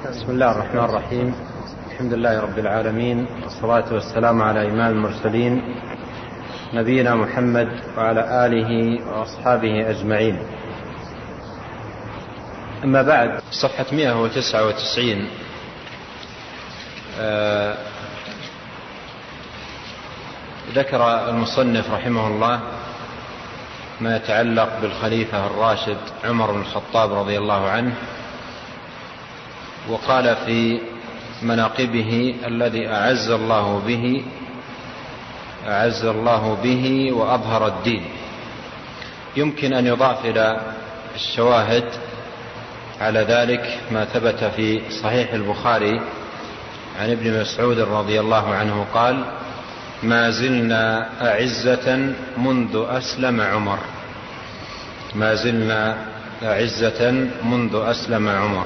بسم الله الرحمن الرحيم. الحمد لله رب العالمين، والصلاة والسلام على إمام المرسلين نبينا محمد وعلى آله وأصحابه أجمعين. أما بعد، صفحة 199 ذكر المصنف رحمه الله ما يتعلق بالخليفة الراشد عمر بن الخطاب رضي الله عنه، وقال في مناقبه: الذي أعز الله به وأظهر الدين. يمكن أن يضاف إلى الشواهد على ذلك ما ثبت في صحيح البخاري عن ابن مسعود رضي الله عنه قال: ما زلنا أعزة منذ أسلم عمر. ما زلنا أعزة منذ أسلم عمر.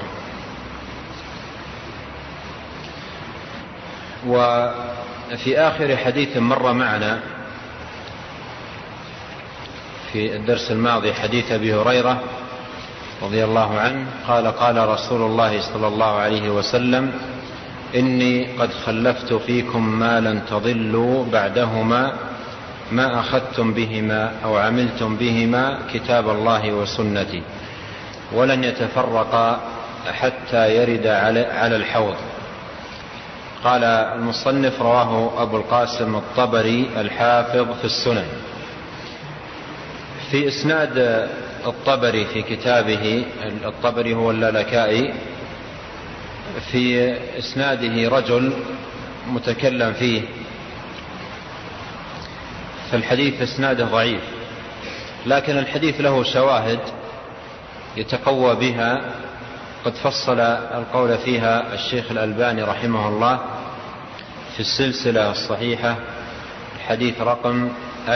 وفي آخر حديث مر معنا في الدرس الماضي حديث أبي هريرة رضي الله عنه قال: قال رسول الله صلى الله عليه وسلم: إني قد خلفت فيكم ما لن تضلوا بعدهما ما أخذتم بهما أو عملتم بهما كتاب الله وسنتي، ولن يتفرقا حتى يرد على الحوض. قال المصنف: رواه أبو القاسم الطبري الحافظ في السنن. في إسناد الطبري في كتابه، الطبري هو اللالكائي، في إسناده رجل متكلم فيه، فالحديث إسناده ضعيف، لكن الحديث له شواهد يتقوى بها، قد فصل القول فيها الشيخ الألباني رحمه الله في السلسلة الصحيحة الحديث رقم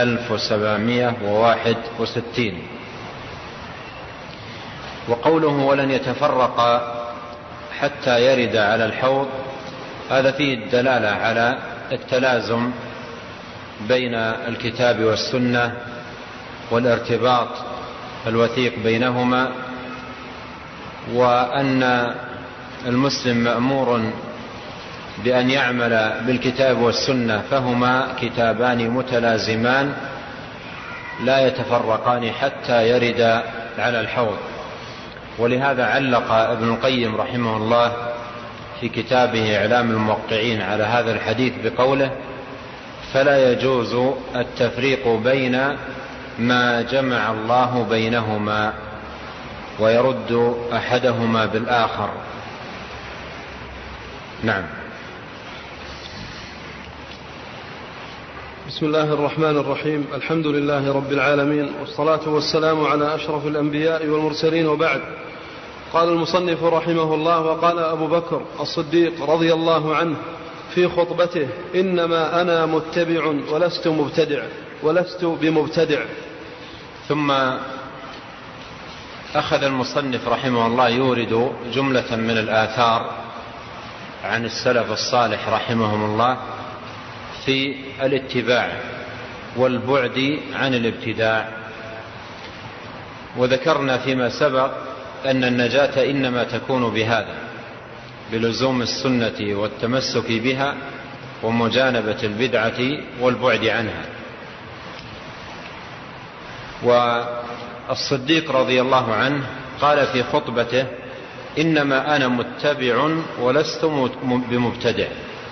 1761. وقوله: ولن يتفرق حتى يرد على الحوض، هذا فيه الدلالة على التلازم بين الكتاب والسنة والارتباط الوثيق بينهما، وأن المسلم مأمور بأن يعمل بالكتاب والسنة، فهما كتابان متلازمان لا يتفرقان حتى يرد على الحوض. ولهذا علق ابن القيم رحمه الله في كتابه إعلام الموقعين على هذا الحديث بقوله: فلا يجوز التفريق بين ما جمع الله بينهما ويرد أحدهما بالآخر. نعم. بسم الله الرحمن الرحيم. الحمد لله رب العالمين، والصلاة والسلام على أشرف الأنبياء والمرسلين، وبعد. قال المصنف رحمه الله: وقال أبو بكر الصديق رضي الله عنه في خطبته: إنما أنا متبع ولست بمبتدع. ثم أخذ المصنف رحمه الله يورد جملة من الآثار عن السلف الصالح رحمهم الله في الاتباع والبعد عن الابتداع. وذكرنا فيما سبق أن النجاة إنما تكون بهذا، بلزوم السنة والتمسك بها ومجانبة البدعة والبعد عنها. والصديق رضي الله عنه قال في خطبته: إنما أنا متبع ولست بمبتدع.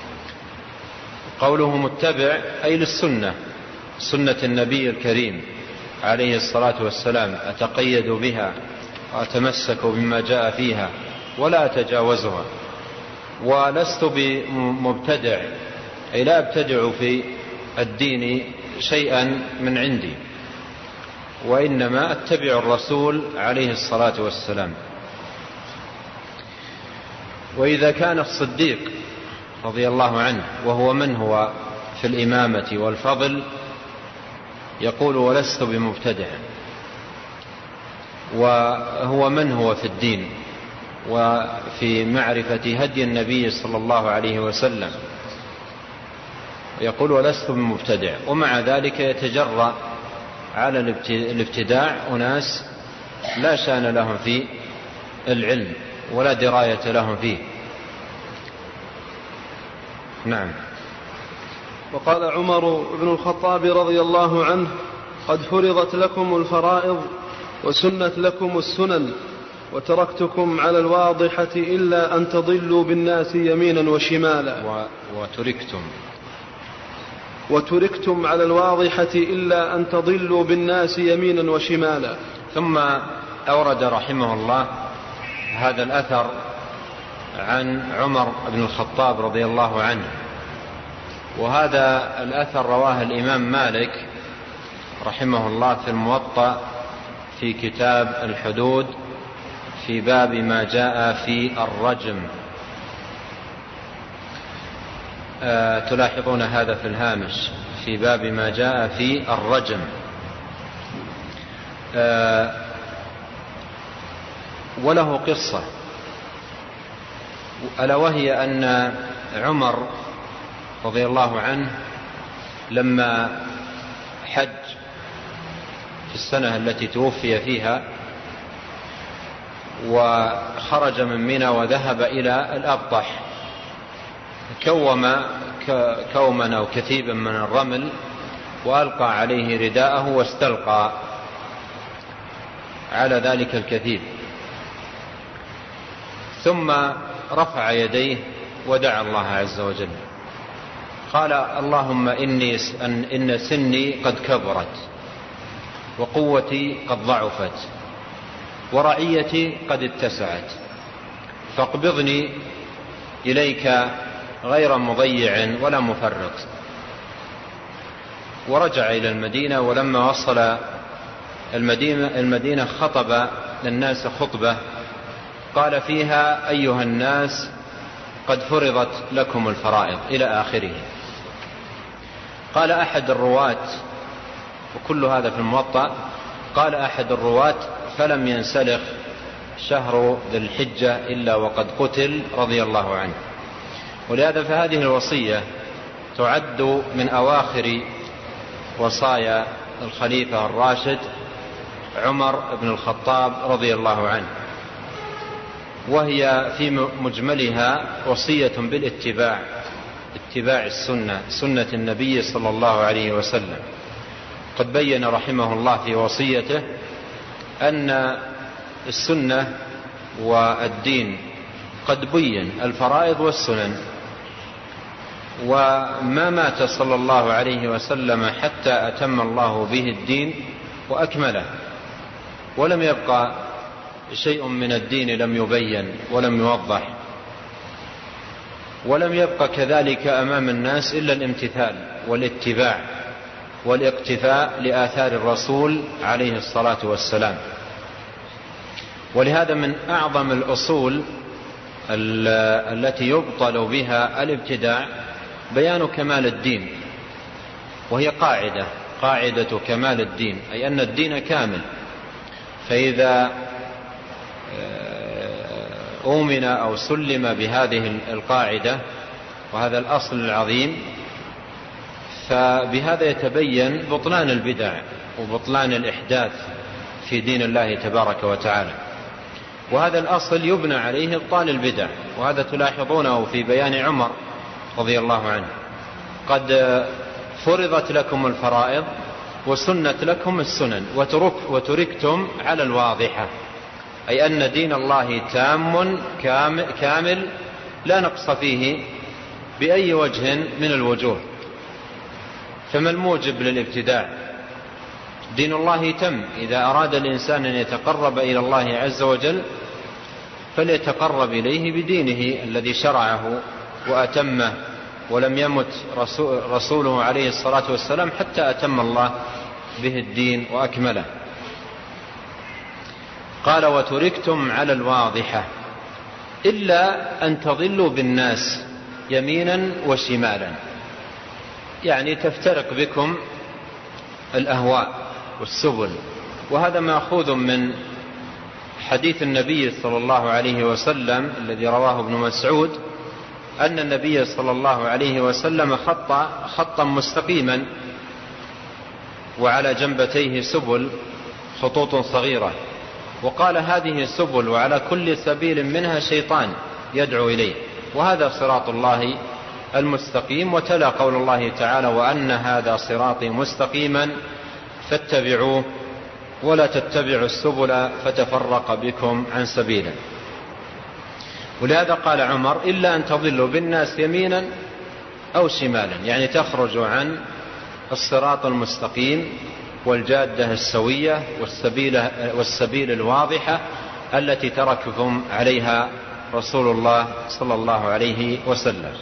قوله متبع أي للسنة، سنة النبي الكريم عليه الصلاة والسلام، أتقيد بها وأتمسك بما جاء فيها ولا أتجاوزها. ولست بمبتدع أي لا أبتدع في الدين شيئا من عندي، وإنما أتبع الرسول عليه الصلاة والسلام. وإذا كان الصديق رضي الله عنه، وهو من هو في الإمامة والفضل، يقول: ولست بمبتدع، وهو من هو في الدين وفي معرفة هدي النبي صلى الله عليه وسلم، يقول: ولست بمبتدع، ومع ذلك يتجرأ على الابتداع أناس لا شأن لهم في العلم ولا دراية لهم فيه، نعم. وقال عمر بن الخطاب رضي الله عنه: قد فرضت لكم الفرائض وسنت لكم السنن وتركتكم على الواضحة إلا أن تضلوا بالناس يمينا وشمالا. وتركتم على الواضحة إلا أن تضلوا بالناس يمينا وشمالا. ثم أورد رحمه الله هذا الأثر عن عمر بن الخطاب رضي الله عنه، وهذا الأثر رواه الإمام مالك رحمه الله في الموطأ في كتاب الحدود في باب ما جاء في الرجم. تلاحظون هذا في الهامش، في باب ما جاء في الرجم. وله قصة، ألا وهي أن عمر رضي الله عنه لما حج في السنة التي توفي فيها وخرج من منى وذهب إلى الأبطح، كوما أو كثيبا من الرمل وألقى عليه رداءه واستلقى على ذلك الكثيب، ثم رفع يديه ودعا الله عز وجل، قال: اللهم إن سني قد كبرت وقوتي قد ضعفت ورعيتي قد اتسعت، فاقبضني إليك غير مضيع ولا مفرط. ورجع إلى المدينة، ولما وصل المدينة خطب للناس خطبة قال فيها: أيها الناس، قد فرضت لكم الفرائض، إلى آخره. قال أحد الرواة، وكل هذا في الموطأ، قال أحد الرواة: فلم ينسلخ شهر ذي الحجة إلا وقد قتل رضي الله عنه. ولهذا فهذه الوصية تعد من أواخر وصايا الخليفة الراشد عمر بن الخطاب رضي الله عنه، وهي في مجملها وصية بالاتباع، اتباع السنة، سنة النبي صلى الله عليه وسلم. قد بين رحمه الله في وصيته أن السنة والدين قد بين الفرائض والسنن، وما مات صلى الله عليه وسلم حتى أتم الله به الدين وأكمله، ولم يبقى شيء من الدين لم يبين ولم يوضح، ولم يبقى كذلك أمام الناس إلا الامتثال والاتباع والاقتفاء لآثار الرسول عليه الصلاة والسلام. ولهذا من أعظم الأصول التي يبطل بها الابتداع بيان كمال الدين، وهي قاعدة كمال الدين، أي أن الدين كامل. فإذا أؤمن أو سلم بهذه القاعدة وهذا الأصل العظيم، فبهذا يتبين بطلان البدع وبطلان الإحداث في دين الله تبارك وتعالى. وهذا الأصل يبنى عليه إبطال البدع، وهذا تلاحظونه في بيان عمر رضي الله عنه: قد فرضت لكم الفرائض وسنت لكم السنن وتركتم على الواضحة، أي أن دين الله تام كامل لا نقص فيه بأي وجه من الوجوه. فما الموجب للابتداع؟ دين الله تم. إذا أراد الإنسان أن يتقرب إلى الله عز وجل فليتقرب إليه بدينه الذي شرعه وأتمه، ولم يمت رسوله عليه الصلاة والسلام حتى أتم الله به الدين وأكمله. قال: وتركتم على الواضحة إلا أن تضلوا بالناس يمينا وشمالا، يعني تفترق بكم الأهواء والسبل. وهذا مأخوذ من حديث النبي صلى الله عليه وسلم الذي رواه ابن مسعود، أن النبي صلى الله عليه وسلم خطا مستقيما وعلى جنبتيه سبل خطوط صغيرة، وقال: هذه السبل وعلى كل سبيل منها شيطان يدعو إليه، وهذا صراط الله المستقيم، وتلا قول الله تعالى: وأن هذا صراطي مستقيما فاتبعوه ولا تتبعوا السبل فتفرق بكم عن سبيله. ولهذا قال عمر: إلا أن تضلوا بالناس يمينا أو شمالا، يعني تخرج عن الصراط المستقيم والجادة السوية والسبيل الواضحة التي ترككم عليها رسول الله صلى الله عليه وسلم.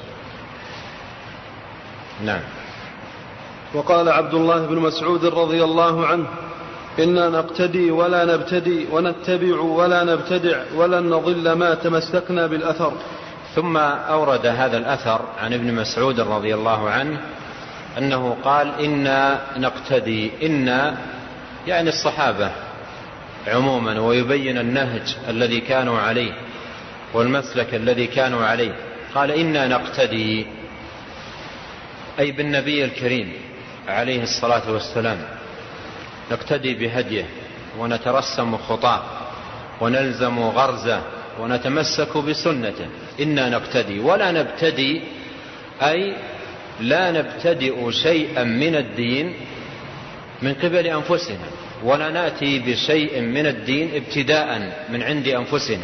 نعم. وقال عبد الله بن مسعود رضي الله عنه: إنا نقتدي ولا نبتدي ونتبع ولا نبتدع ولن نضل ما تمسكنا بالأثر. ثم أورد هذا الأثر عن ابن مسعود رضي الله عنه أنه قال: إنا نقتدي. إنا يعني الصحابة عموما، ويبين النهج الذي كانوا عليه والمسلك الذي كانوا عليه. قال: إنا نقتدي أي بالنبي الكريم عليه الصلاة والسلام، نقتدي بهديه ونترسم خطاه ونلزم غرزه ونتمسك بسنته. إنا نقتدي ولا نبتدي، أي لا نبتدئ شيئا من الدين من قبل أنفسنا، ولا نأتي بشيء من الدين ابتداء من عند أنفسنا،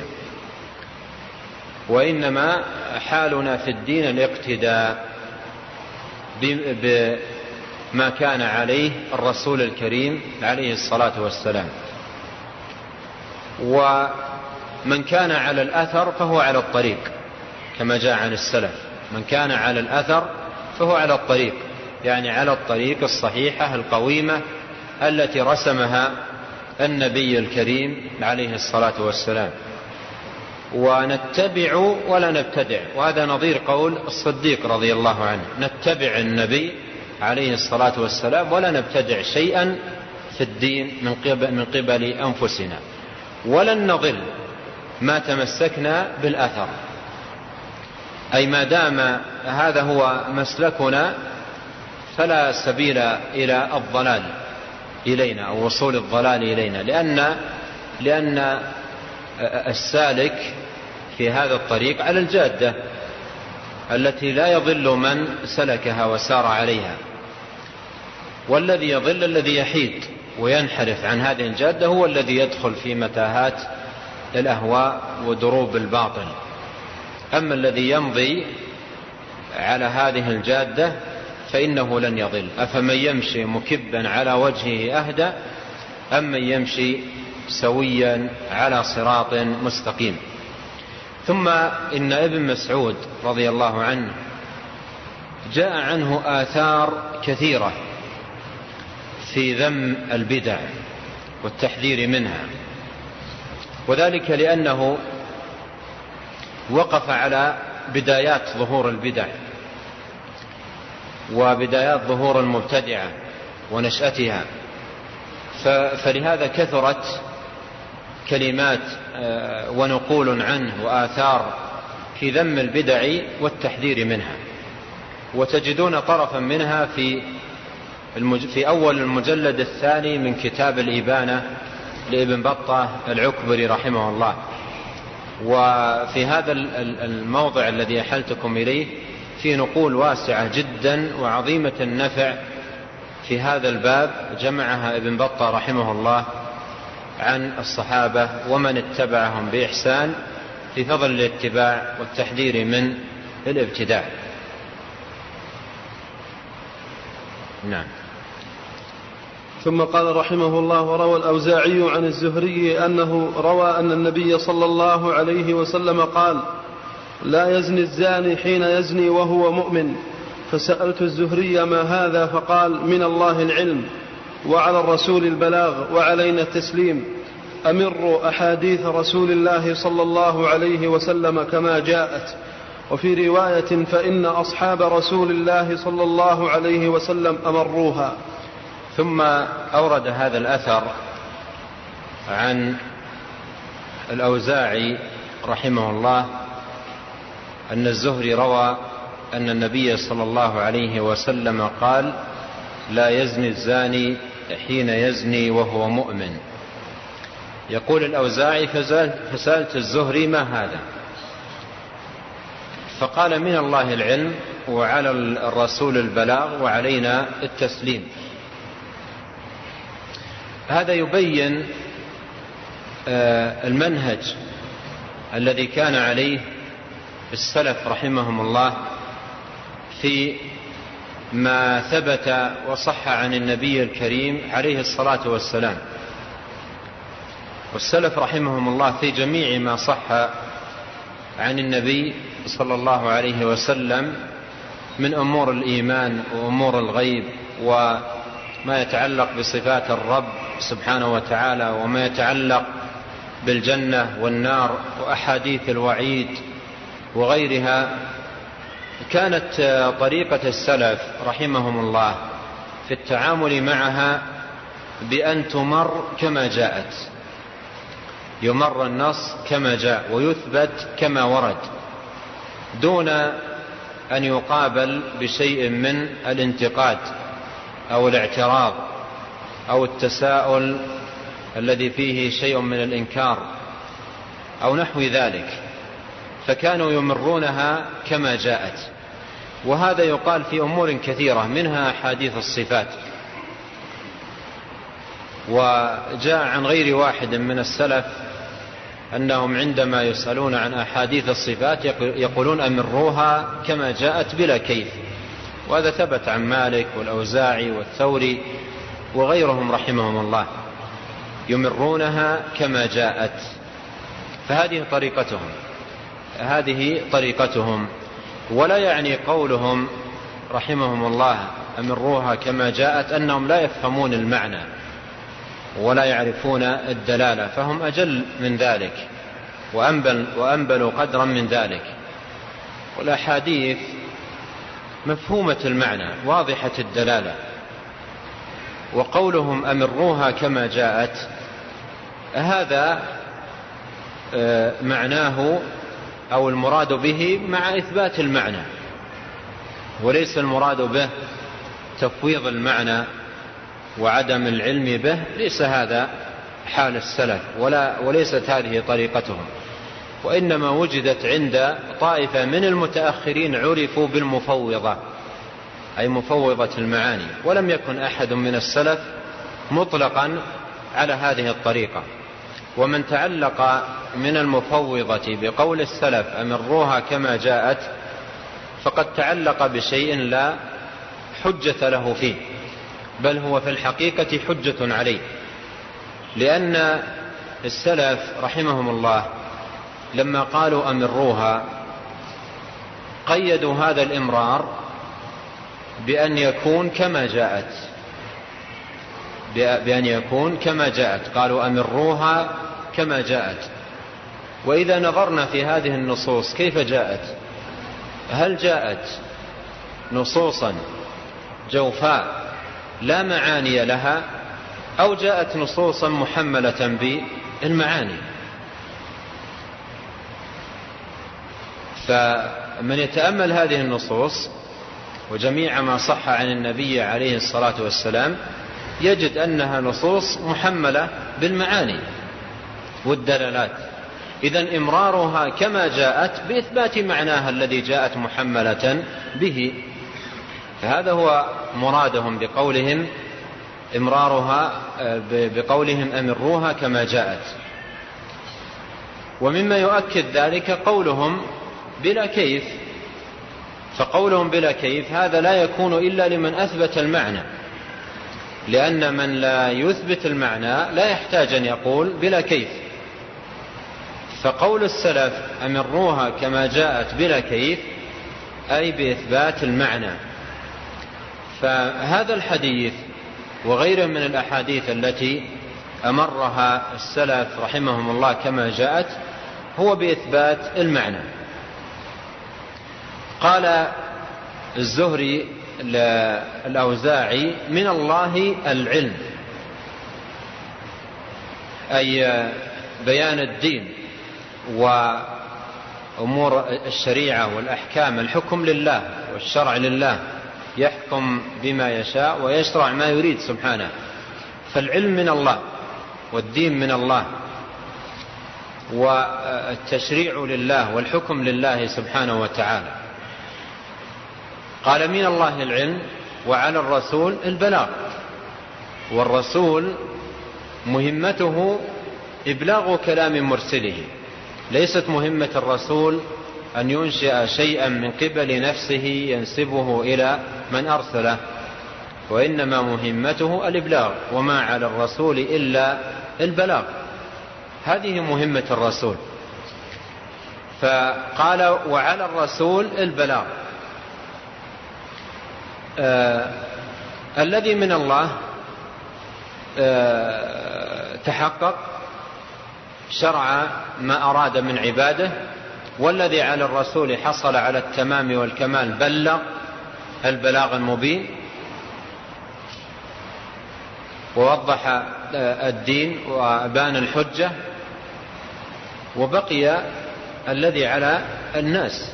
وإنما حالنا في الدين الاقتداء بما كان عليه الرسول الكريم عليه الصلاة والسلام. ومن كان على الأثر فهو على الطريق، كما جاء عن السلف: من كان على الأثر فهو على الطريق، يعني على الطريق الصحيحة القويمة التي رسمها النبي الكريم عليه الصلاة والسلام. ونتبع ولا نبتدع، وهذا نظير قول الصديق رضي الله عنه: نتبع النبي عليه الصلاة والسلام ولا نبتدع شيئا في الدين من قبل أنفسنا، ولن نضل ما تمسكنا بالأثر، أي ما دام هذا هو مسلكنا فلا سبيل إلى الضلال إلينا أو وصول الضلال إلينا، لأن السالك في هذا الطريق على الجادة التي لا يضل من سلكها وسار عليها، والذي يضل الذي يحيد وينحرف عن هذه الجادة هو الذي يدخل في متاهات الأهواء ودروب الباطل. أما الذي يمضي على هذه الجادة فإنه لن يضل. أفمن يمشي مكبا على وجهه أهدى أم من يمشي سويا على صراط مستقيم. ثم إن ابن مسعود رضي الله عنه جاء عنه آثار كثيرة في ذم البدع والتحذير منها، وذلك لأنه وقف على بدايات ظهور البدع وبدايات ظهور المبتدعة ونشأتها، فلهذا كثرت كلمات ونقول عنه وآثار في ذم البدع والتحذير منها. وتجدون طرفا منها في أول المجلد الثاني من كتاب الإبانة لابن بطة العكبري رحمه الله. وفي هذا الموضع الذي أحلتكم إليه في نقول واسعة جدا وعظيمة النفع في هذا الباب جمعها ابن بطة رحمه الله عن الصحابة ومن اتبعهم بإحسان في فضل الاتباع والتحذير من الابتداع. نعم. ثم قال رحمه الله: وروى الأوزاعي عن الزهري أنه روى أن النبي صلى الله عليه وسلم قال: لا يزني الزاني حين يزني وهو مؤمن. فسألت الزهري: ما هذا؟ فقال: من الله العلم وعلى الرسول البلاغ وعلينا التسليم. أمروا أحاديث رسول الله صلى الله عليه وسلم كما جاءت. وفي رواية: فإن أصحاب رسول الله صلى الله عليه وسلم أمروها. ثم أورد هذا الأثر عن الأوزاعي رحمه الله أن الزهري روى أن النبي صلى الله عليه وسلم قال: لا يزني الزاني حين يزني وهو مؤمن. يقول الأوزاعي: فسألت الزهري: ما هذا؟ فقال من الله العلم وعلى الرسول البلاغ وعلينا التسليم. هذا يبين المنهج الذي كان عليه السلف رحمهم الله في ما ثبت وصح عن النبي الكريم عليه الصلاة والسلام. والسلف رحمهم الله في جميع ما صح عن النبي صلى الله عليه وسلم من أمور الإيمان وأمور الغيب وما يتعلق بصفات الرب سبحانه وتعالى وما يتعلق بالجنة والنار وأحاديث الوعيد وغيرها، كانت طريقة السلف رحمهم الله في التعامل معها بأن تمر كما جاءت، يمر النص كما جاء ويثبت كما ورد دون أن يقابل بشيء من الانتقاد أو الاعتراض أو التساؤل الذي فيه شيء من الإنكار أو نحو ذلك، فكانوا يمرونها كما جاءت. وهذا يقال في أمور كثيرة منها أحاديث الصفات. وجاء عن غير واحد من السلف أنهم عندما يسألون عن أحاديث الصفات يقولون أمروها كما جاءت بلا كيف، وهذا ثبت عن مالك والأوزاعي والثوري وغيرهم رحمهم الله، يمرونها كما جاءت. فهذه طريقتهم، ولا يعني قولهم رحمهم الله أمروها كما جاءت أنهم لا يفهمون المعنى ولا يعرفون الدلالة، فهم أجل من ذلك وأنبلوا قدرا من ذلك. والأحاديث مفهومة المعنى واضحة الدلالة، وقولهم أمروها كما جاءت هذا معناه أو المراد به مع إثبات المعنى، وليس المراد به تفويض المعنى وعدم العلم به. ليس هذا حال السلف وليست هذه طريقتهم، وإنما وجدت عند طائفة من المتأخرين عرفوا بالمفوضة، أي مفوضة المعاني، ولم يكن أحد من السلف مطلقا على هذه الطريقة. ومن تعلق من المفوضة بقول السلف أمروها كما جاءت فقد تعلق بشيء لا حجة له فيه، بل هو في الحقيقة حجة عليه، لأن السلف رحمهم الله لما قالوا أمروها قيدوا هذا الإمرار بأن يكون كما جاءت، قالوا أمروها كما جاءت. وإذا نظرنا في هذه النصوص كيف جاءت، هل جاءت نصوصا جوفاء لا معاني لها، أو جاءت نصوصا محملة بالمعاني؟ فمن يتأمل هذه النصوص وجميع ما صح عن النبي عليه الصلاة والسلام يجد أنها نصوص محملة بالمعاني والدلالات. إذن إمرارها كما جاءت بإثبات معناها الذي جاءت محملة به، فهذا هو مرادهم بقولهم بقولهم أمروها كما جاءت. ومما يؤكد ذلك قولهم بلا كيف، فقولهم بلا كيف هذا لا يكون إلا لمن أثبت المعنى، لأن من لا يثبت المعنى لا يحتاج أن يقول بلا كيف. فقول السلف أمروها كما جاءت بلا كيف أي بإثبات المعنى. فهذا الحديث وغيره من الأحاديث التي أمرها السلف رحمهم الله كما جاءت هو بإثبات المعنى. قال الزهري الأوزاعي من الله العلم، أي بيان الدين وأمور الشريعة والأحكام، الحكم لله والشرع لله، يحكم بما يشاء ويشرع ما يريد سبحانه. فالعلم من الله والدين من الله، والتشريع لله والحكم لله سبحانه وتعالى. قال من الله العلم وعلى الرسول البلاغ، والرسول مهمته إبلاغ كلام مرسله، ليست مهمة الرسول أن ينشئ شيئا من قبل نفسه ينسبه إلى من أرسله، وإنما مهمته الإبلاغ، وما على الرسول إلا البلاغ، هذه مهمة الرسول. فقال وعلى الرسول البلاغ. الذي من الله تحقق شرع ما أراد من عباده، والذي على الرسول حصل على التمام والكمال، بلغ البلاغ المبين ووضح الدين وأبان الحجة، وبقي الذي على الناس.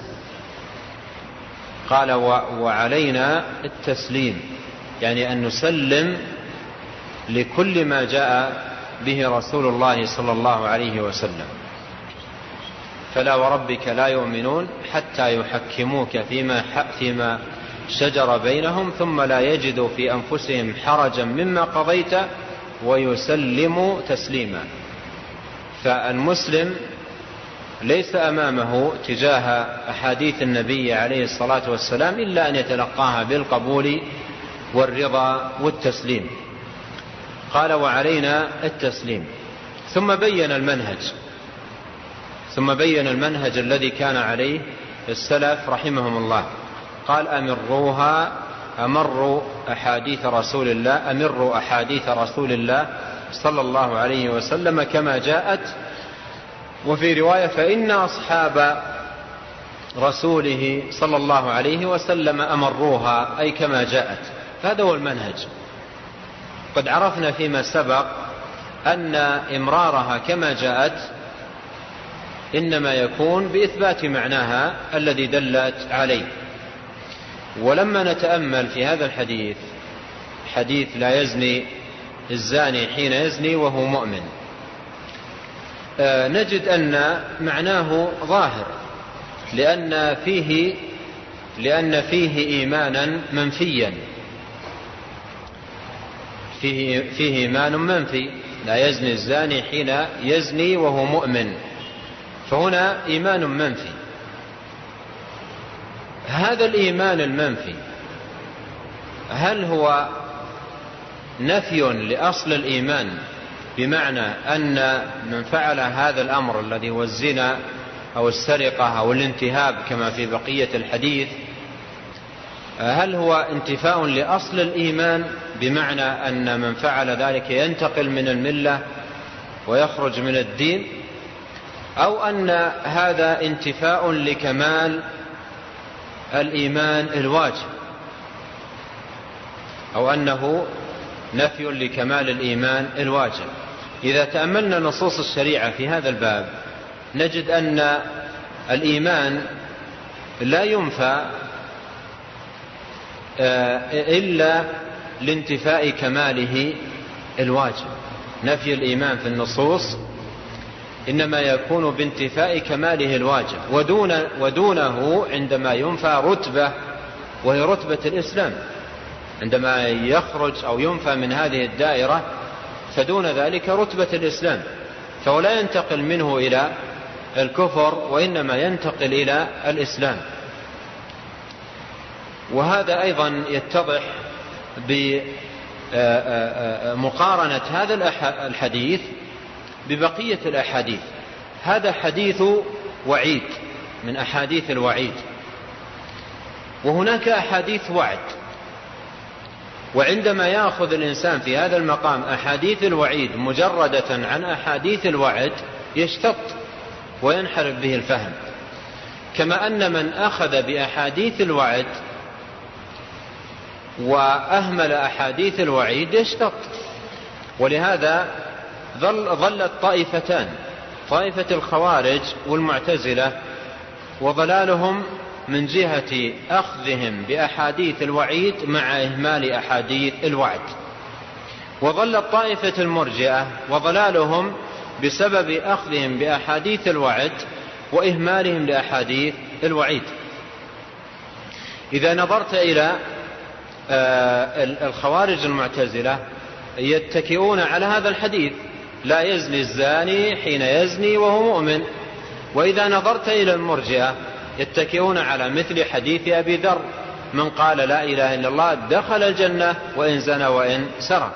قال وعلينا التسليم، يعني أن نسلم لكل ما جاء به رسول الله صلى الله عليه وسلم. فلا وربك لا يؤمنون حتى يحكموك فيما شجر بينهم ثم لا يجدوا في أنفسهم حرجا مما قضيت ويسلموا تسليما. فالمسلم ليس أمامه تجاه أحاديث النبي عليه الصلاة والسلام إلا أن يتلقاها بالقبول والرضا والتسليم. قال وعلينا التسليم، ثم بين المنهج الذي كان عليه السلف رحمهم الله. قال أمروا أحاديث رسول الله صلى الله عليه وسلم كما جاءت. وفي رواية فإن أصحاب رسوله صلى الله عليه وسلم أمروها، أي كما جاءت. هذا هو المنهج. قد عرفنا فيما سبق أن إمرارها كما جاءت إنما يكون بإثبات معناها الذي دلت عليه. ولما نتأمل في هذا الحديث، حديث لا يزني الزاني حين يزني وهو مؤمن، نجد أن معناه ظاهر، لأن فيه إيمانا منفيا، فيه إيمان منفي. لا يزني الزاني حين يزني وهو مؤمن، فهنا إيمان منفي. هذا الإيمان المنفي هل هو نفي لأصل الإيمان، بمعنى أن من فعل هذا الأمر الذي هو الزنا أو السرقة أو الانتهاب كما في بقية الحديث، هل هو انتفاء لأصل الإيمان بمعنى أن من فعل ذلك ينتقل من الملة ويخرج من الدين، أو أن هذا انتفاء لكمال الإيمان الواجب، أو أنه نفي لكمال الإيمان الواجب؟ إذا تأملنا نصوص الشريعة في هذا الباب نجد أن الإيمان لا ينفى إلا لانتفاء كماله الواجب. نفي الإيمان في النصوص إنما يكون بانتفاء كماله الواجب، ودونه عندما ينفى رتبة، وهي رتبة الإسلام. عندما يخرج أو ينفى من هذه الدائرة فدون ذلك رتبة الإسلام، فهو لا ينتقل منه إلى الكفر، وإنما ينتقل إلى الإسلام. وهذا أيضا يتضح بمقارنة هذا الحديث ببقية الأحاديث. هذا حديث وعيد من أحاديث الوعيد، وهناك أحاديث وعد. وعندما يأخذ الإنسان في هذا المقام أحاديث الوعيد مجردة عن أحاديث الوعد يشتط وينحرف به الفهم، كما أن من أخذ بأحاديث الوعد وأهمل أحاديث الوعيد يشتط. ولهذا ظلت طائفتان، طائفة الخوارج والمعتزلة، وضلالهم من جهة أخذهم بأحاديث الوعيد مع إهمال أحاديث الوعد. وظلت طائفة المرجئة وضلالهم بسبب أخذهم بأحاديث الوعد وإهمالهم لأحاديث الوعيد. إذا نظرت إلى الخوارج المعتزلة يتكئون على هذا الحديث: لا يزني الزاني حين يزني وهو مؤمن. وإذا نظرت إلى المرجئة يتكئون على مثل حديث أبي ذر: من قال لا إله إلا الله دخل الجنة وإن زنى وإن سرق.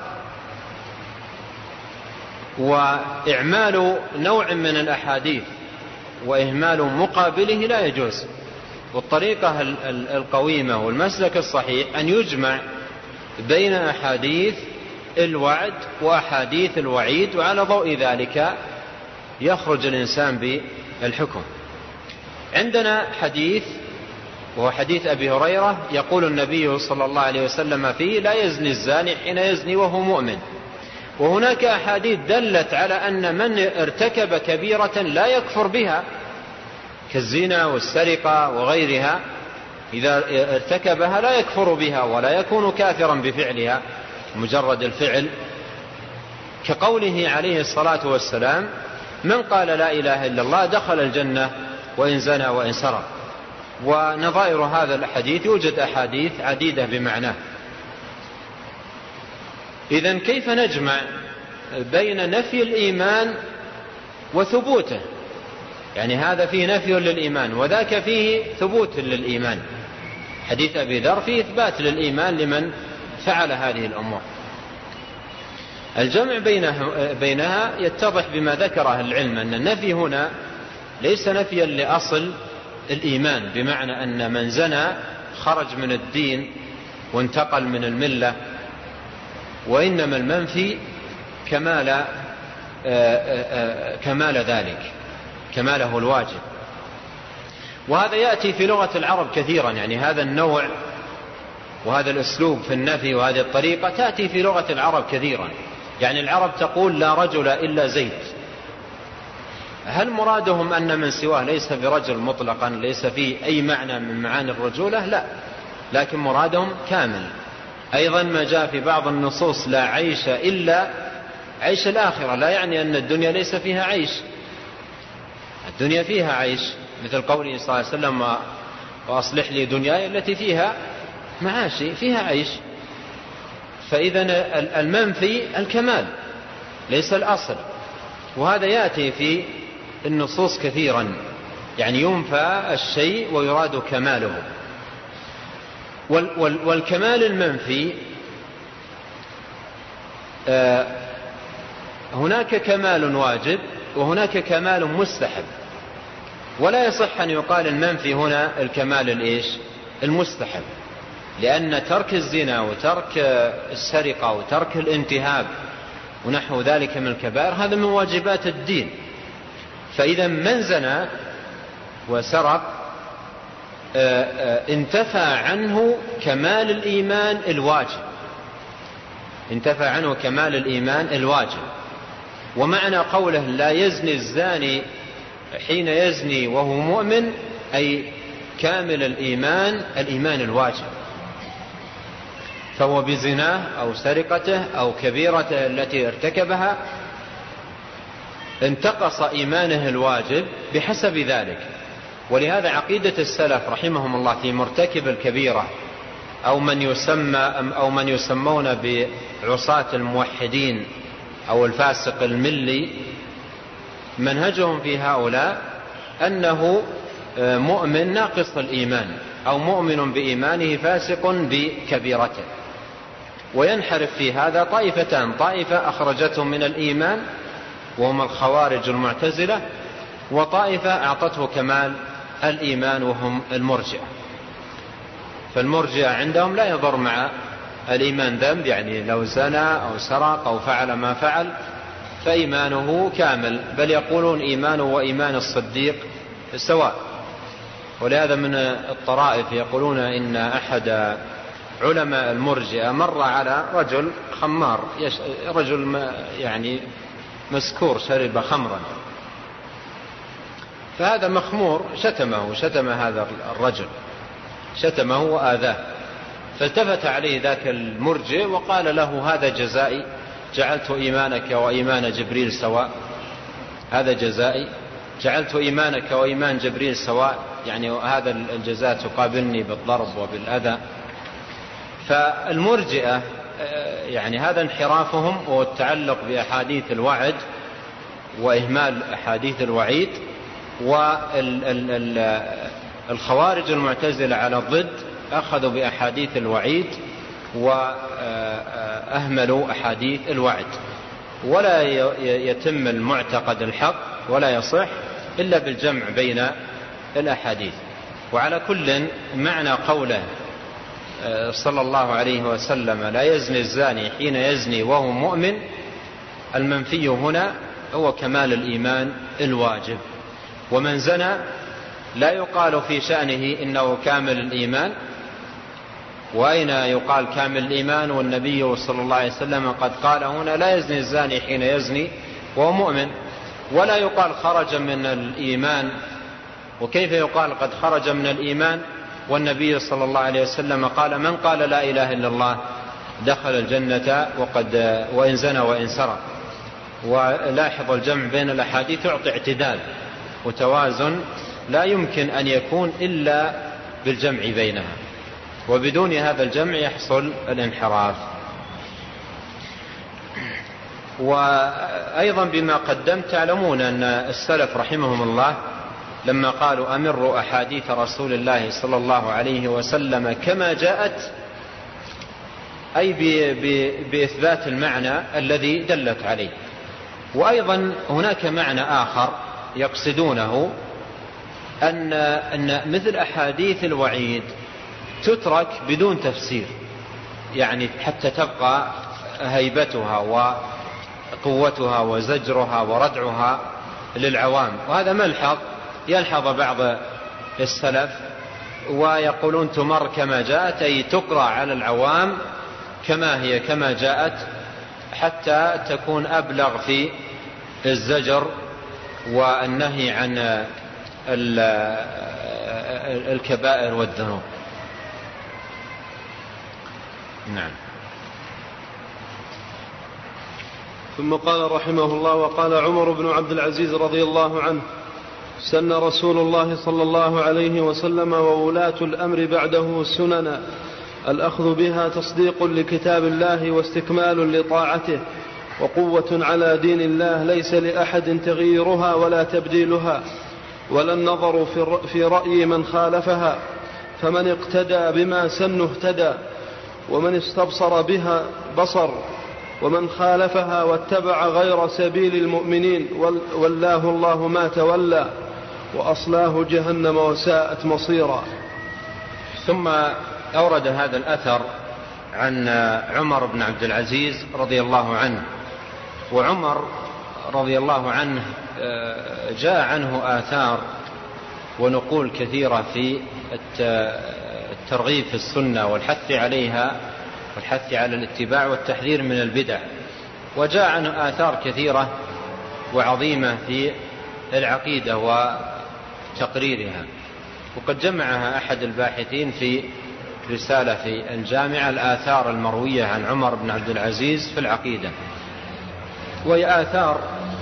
وإعمال نوع من الأحاديث وإهمال مقابله لا يجوز. والطريقة القويمة والمسلك الصحيح أن يجمع بين أحاديث الوعد وأحاديث الوعيد، وعلى ضوء ذلك يخرج الإنسان بالحكم. عندنا حديث وهو حديث أبي هريرة يقول النبي صلى الله عليه وسلم فيه: لا يزني الزاني حين يزني وهو مؤمن. وهناك أحاديث دلت على أن من ارتكب كبيرة لا يكفر بها كالزنا والسرقة وغيرها، إذا ارتكبها لا يكفر بها ولا يكون كافرا بفعلها مجرد الفعل، كقوله عليه الصلاة والسلام: من قال لا إله إلا الله دخل الجنة وإن زنى وإن سرق. ونظائر هذا الحديث يوجد أحاديث عديدة بمعناه. إذن كيف نجمع بين نفي الإيمان وثبوته؟ يعني هذا فيه نفي للإيمان وذاك فيه ثبوت للإيمان. حديث أبي ذر فيه إثبات للإيمان لمن فعل هذه الأمور. الجمع بينها يتضح بما ذكره العلم أن النفي هنا ليس نفيا لأصل الإيمان، بمعنى أن من زنى خرج من الدين وانتقل من الملة، وإنما المنفي كمال ذلك، كماله الواجب. وهذا يأتي في لغة العرب كثيرا، يعني هذا النوع وهذا الأسلوب في النفي وهذه الطريقة تأتي في لغة العرب كثيرا. يعني العرب تقول: لا رجل إلا زيد. هل مرادهم أن من سواه ليس برجل مطلقا، ليس فيه أي معنى من معاني الرجولة؟ لا، لكن مرادهم كامل. أيضا ما جاء في بعض النصوص: لا عيش إلا عيش الآخرة، لا يعني أن الدنيا ليس فيها عيش، الدنيا فيها عيش، مثل قوله صلى الله عليه وسلم: وأصلح لي دنياي التي فيها معاشي، فيها عيش. فإذا المنفي الكمال ليس الأصل، وهذا يأتي في النصوص كثيرا، يعني ينفى الشيء ويراد كماله. والكمال المنفي هناك كمال واجب وهناك كمال مستحب، ولا يصح أن يقال المنفي هنا الكمال المستحب، لأن ترك الزنا وترك السرقة وترك الانتهاب ونحو ذلك من الكبائر هذا من واجبات الدين. فإذا من زنى وسرق انتفى عنه كمال الإيمان الواجب، انتفى عنه كمال الإيمان الواجب. ومعنى قوله: لا يزني الزاني حين يزني وهو مؤمن، أي كامل الإيمان الواجب، فهو بزناه أو سرقته أو كبيرته التي ارتكبها انتقص إيمانه الواجب بحسب ذلك. ولهذا عقيدة السلف رحمهم الله في مرتكب الكبيرة أو من يسمون بعصاة الموحدين أو الفاسق الملي، منهجهم في هؤلاء أنه مؤمن ناقص الإيمان أو مؤمن بإيمانه فاسق بكبيرته. وينحرف في هذا طائفتان: طائفة أخرجتهم من الإيمان وهم الخوارج المعتزلة، وطائفة أعطته كمال الإيمان وهم المرجئة. فالمرجئة عندهم لا يضر مع الإيمان ذنب، يعني لو زنى أو سرق أو فعل ما فعل فإيمانه كامل، بل يقولون إيمانه وإيمان الصديق سواء. ولهذا من الطرائف يقولون إن أحد علماء المرجئة مر على رجل خمار، رجل يعني مسكور شرب خمرا، فهذا مخمور شتم هذا الرجل، شتمه وآذاه، فالتفت عليه ذاك المرجئ وقال له: هذا جزائي، جعلت إيمانك وإيمان جبريل سواء. هذا جزائي؟ جعلت إيمانك وإيمان جبريل سواء، يعني هذا الجزاء تقابلني بالضرب وبالأذى. فالمرجئة يعني هذا انحرافهم والتعلق بأحاديث الوعد وإهمال أحاديث الوعيد. والخوارج المعتزلة على الضد أخذوا بأحاديث الوعيد وأهملوا أحاديث الوعد. ولا يتم المعتقد الحق ولا يصح إلا بالجمع بين الأحاديث. وعلى كل معنى قوله صلى الله عليه وسلم لا يزني الزاني حين يزني وهو مؤمن، المنفي هنا هو كمال الإيمان الواجب. ومن زنى لا يقال في شأنه إنه كامل الإيمان. وأين يقال كامل الإيمان والنبي صلى الله عليه وسلم قد قال هنا لا يزني الزاني حين يزني وهو مؤمن. ولا يقال خرج من الإيمان. وكيف يقال قد خرج من الإيمان والنبي صلى الله عليه وسلم قال من قال لا إله إلا الله دخل الجنة وإن زنى وإن سرق. ولاحظ الجمع بين الأحاديث يعطي اعتدال وتوازن لا يمكن أن يكون إلا بالجمع بينها، وبدون هذا الجمع يحصل الانحراف. وأيضا بما قدمت تعلمون أن السلف رحمهم الله لما قالوا أمروا أحاديث رسول الله صلى الله عليه وسلم كما جاءت، أي بإثبات المعنى الذي دلت عليه. وأيضا هناك معنى آخر يقصدونه أن مثل أحاديث الوعيد تترك بدون تفسير، يعني حتى تبقى هيبتها وقوتها وزجرها وردعها للعوام. وهذا ملحظ يلحظ بعض السلف ويقولون تمر كما جاءت، أي تقرأ على العوام كما هي كما جاءت حتى تكون أبلغ في الزجر والنهي عن الكبائر والذنوب. نعم. ثم قال رحمه الله: وقال عمر بن عبد العزيز رضي الله عنه: سن رسول الله صلى الله عليه وسلم وولاة الأمر بعده سننا الأخذ بها تصديق لكتاب الله واستكمال لطاعته وقوة على دين الله ليس لأحد تغييرها ولا تبديلها ولا النظر في رأي من خالفها، فمن اقتدى بما سن اهتدى ومن استبصر بها بصر ومن خالفها واتبع غير سبيل المؤمنين ولاه الله ما تولى وأصلاه جهنم وساءت مصيرا. ثم أورد هذا الأثر عن عمر بن عبد العزيز رضي الله عنه. وعمر رضي الله عنه جاء عنه آثار ونقول كثيرة في الترغيب في السنة والحث عليها والحث على الاتباع والتحذير من البدع. وجاء عنه آثار كثيرة وعظيمة في العقيدة وتقريرها، وقد جمعها أحد الباحثين في رسالة في الجامعة الآثار المروية عن عمر بن عبد العزيز في العقيدة. وهي آثار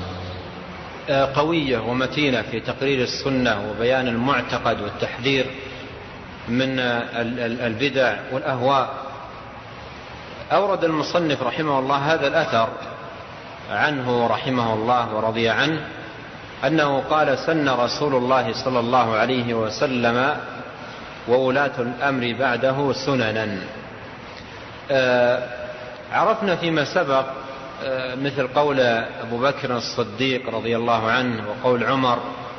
قوية ومتينة في تقرير السنة وبيان المعتقد والتحذير من البدع والأهواء. أورد المصنف رحمه الله هذا الأثر عنه رحمه الله ورضي عنه أنه قال: سن رسول الله صلى الله عليه وسلم وولاة الأمر بعده سننا. عرفنا فيما سبق مثل قول أبو بكر الصديق رضي الله عنه وقول عمر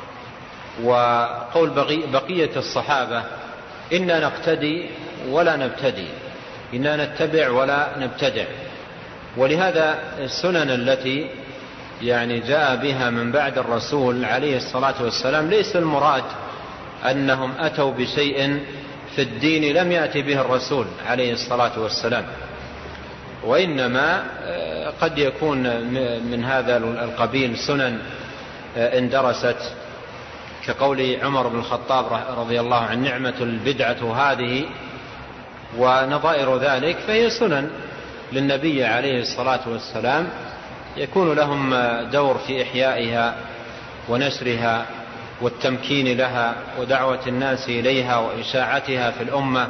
وقول بقية الصحابة: إنا نقتدي ولا نبتدي، إنا نتبع ولا نبتدع. ولهذا السنن التي يعني جاء بها من بعد الرسول عليه الصلاة والسلام ليس المراد أنهم أتوا بشيء في الدين لم يأتي به الرسول عليه الصلاة والسلام، وإنما قد يكون من هذا القبيل سنن اندرست كقول عمر بن الخطاب رضي الله عنه: نعمة البدعة هذه ونظائر ذلك. فهي سنن للنبي عليه الصلاة والسلام يكون لهم دور في إحيائها ونشرها والتمكين لها ودعوة الناس إليها وإشاعتها في الأمة،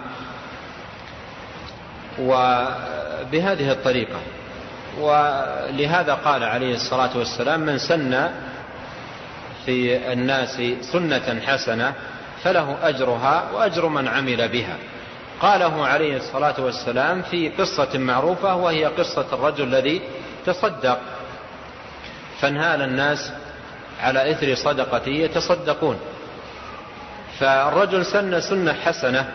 وبهذه الطريقة. ولهذا قال عليه الصلاة والسلام: من سن في الناس سنة حسنة فله أجرها وأجر من عمل بها. قاله عليه الصلاة والسلام في قصة معروفة، وهي قصة الرجل الذي تصدق فانهال الناس على إثر صدقته يتصدقون. فالرجل سن سنة حسنة،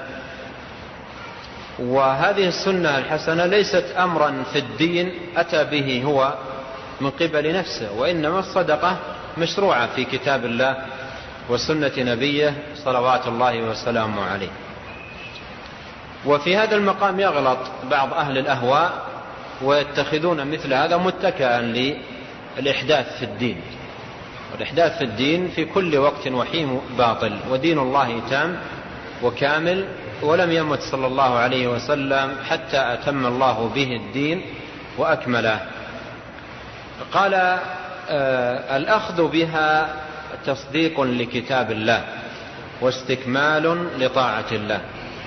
وهذه السنة الحسنة ليست أمرا في الدين أتى به هو من قبل نفسه، وإنما الصدقة مشروعة في كتاب الله وسنة نبيه صلوات الله وسلامه عليه. وفي هذا المقام يغلط بعض أهل الأهواء ويتخذون مثل هذا متكئا للإحداث في الدين، والإحداث في الدين في كل وقت وحيم باطل، ودين الله تام وكامل، ولم يمت صلى الله عليه وسلم حتى أتم الله به الدين وأكمله. قال: الأخذ بها تصديق لكتاب الله واستكمال لطاعة الله.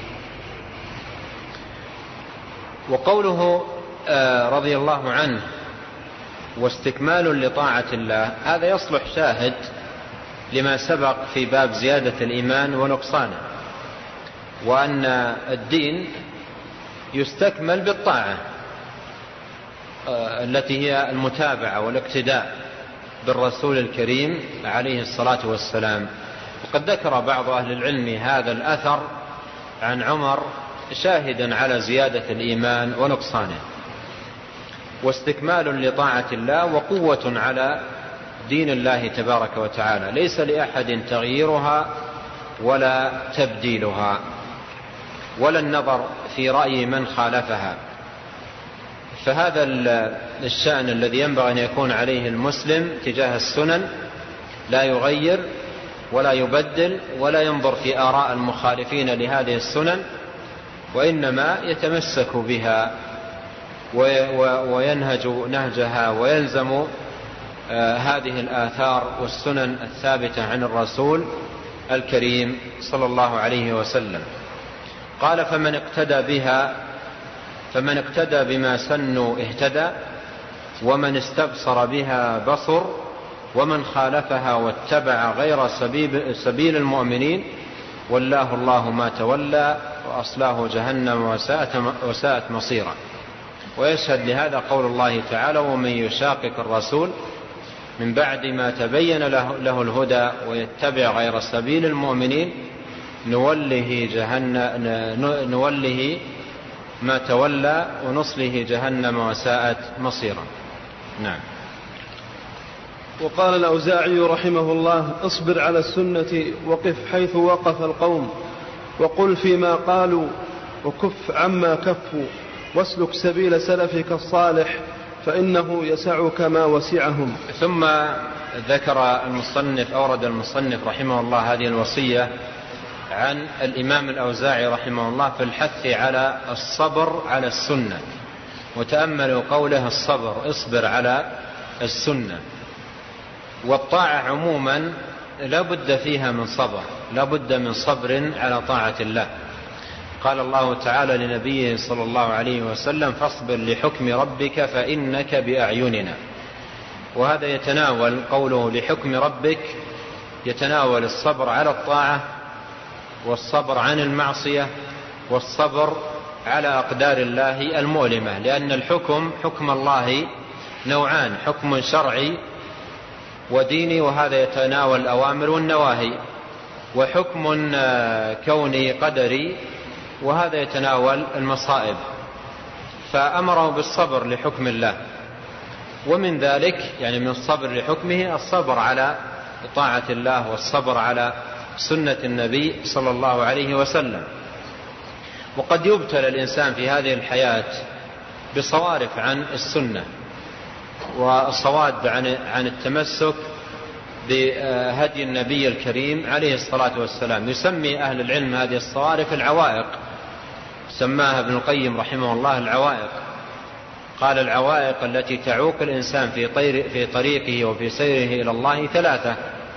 وقوله رضي الله عنه واستكمال لطاعة الله، هذا يصلح شاهد لما سبق في باب زيادة الإيمان ونقصانه، وأن الدين يستكمل بالطاعة التي هي المتابعة والاقتداء بالرسول الكريم عليه الصلاة والسلام. وقد ذكر بعض أهل العلم هذا الأثر عن عمر شاهدا على زيادة الإيمان ونقصانه. واستكمال لطاعة الله وقوة على دين الله تبارك وتعالى، ليس لأحد تغييرها ولا تبديلها ولا النظر في رأي من خالفها. فهذا الشأن الذي ينبغي أن يكون عليه المسلم تجاه السنن، لا يغير ولا يبدل ولا ينظر في آراء المخالفين لهذه السنن، وإنما يتمسك بها وينهج نهجها ويلزم هذه الآثار والسنن الثابتة عن الرسول الكريم صلى الله عليه وسلم. قال: فمن اقتدى بما سنوا اهتدى، ومن استبصر بها بصر، ومن خالفها واتبع غير سبيل المؤمنين والله الله ما تولى وأصلاه جهنم وساءت مصيرا. ويشهد لهذا قول الله تعالى: ومن يشاقق الرسول من بعد ما تبين له الهدى ويتبع غير سبيل المؤمنين نوله ما تولى ونصله جهنم وساءت مصيرا. نعم. وقال الأوزاعي رحمه الله: اصبر على السنة وقف حيث وقف القوم، وقل فيما قالوا، وكف عما كفوا، واسلك سبيل سلفك الصالح فإنه يسعك ما وسعهم. ثم أورد المصنف رحمه الله هذه الوصية عن الإمام الأوزاعي رحمه الله في الحث على الصبر على السنة. وتأملوا قوله الصبر، اصبر على السنة. والطاعة عموما لا بد فيها من صبر، لا بد من صبر على طاعة الله. قال الله تعالى لنبيه صلى الله عليه وسلم: فاصبر لحكم ربك فإنك بأعيننا. وهذا يتناول قوله لحكم ربك، يتناول الصبر على الطاعة، والصبر عن المعصية، والصبر على أقدار الله المؤلمة. لأن الحكم حكم الله نوعان: حكم شرعي وديني، وهذا يتناول الأوامر والنواهي، وحكم كوني قدري، وهذا يتناول المصائب. فأمره بالصبر لحكم الله، ومن ذلك يعني من الصبر لحكمه الصبر على طاعة الله والصبر على سنة النبي صلى الله عليه وسلم. وقد يبتلى الإنسان في هذه الحياة بصوارف عن السنة وصواد عن التمسك بهدي النبي الكريم عليه الصلاة والسلام. يسمي أهل العلم هذه الصوارف العوائق، سماها ابن القيم رحمه الله العوائق. قال: العوائق التي تعوق الإنسان في طريقه وفي سيره إلى الله ثلاثة: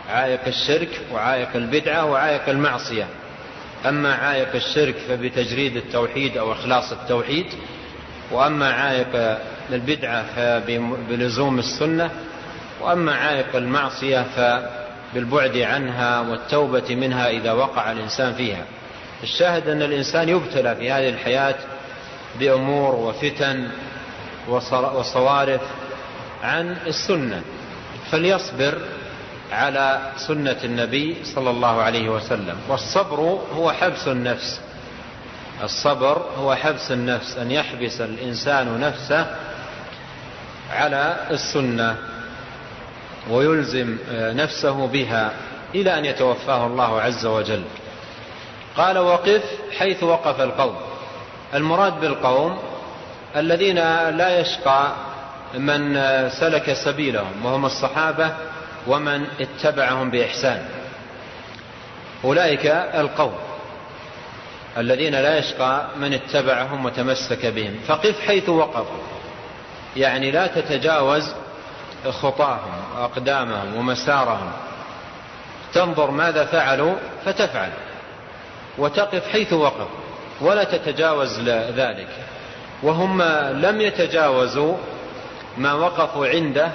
عائق الشرك وعائق البدعة وعائق المعصية. أما عائق الشرك فبتجريد التوحيد أو إخلاص التوحيد، وأما عائق البدعة فبلزوم السنة، وأما عائق المعصية فبالبعد عنها والتوبة منها إذا وقع الإنسان فيها. الشاهد أن الإنسان يبتلى في هذه الحياة بأمور وفتن وصوارف عن السنة، فليصبر على سنة النبي صلى الله عليه وسلم. والصبر هو حبس النفس، الصبر هو حبس النفس، أن يحبس الإنسان نفسه على السنة ويلزم نفسه بها إلى أن يتوفاه الله عز وجل. قال: وقف حيث وقف القوم. المراد بالقوم الذين لا يشقى من سلك سبيلهم، وهم الصحابة ومن اتبعهم بإحسان. أولئك القوم الذين لا يشقى من اتبعهم وتمسك بهم. فقف حيث وقفوا، يعني لا تتجاوز خطاهم وأقدامهم ومسارهم، تنظر ماذا فعلوا فتفعل، وتقف حيث وقفوا ولا تتجاوز ذلك. وهم لم يتجاوزوا ما وقفوا عنده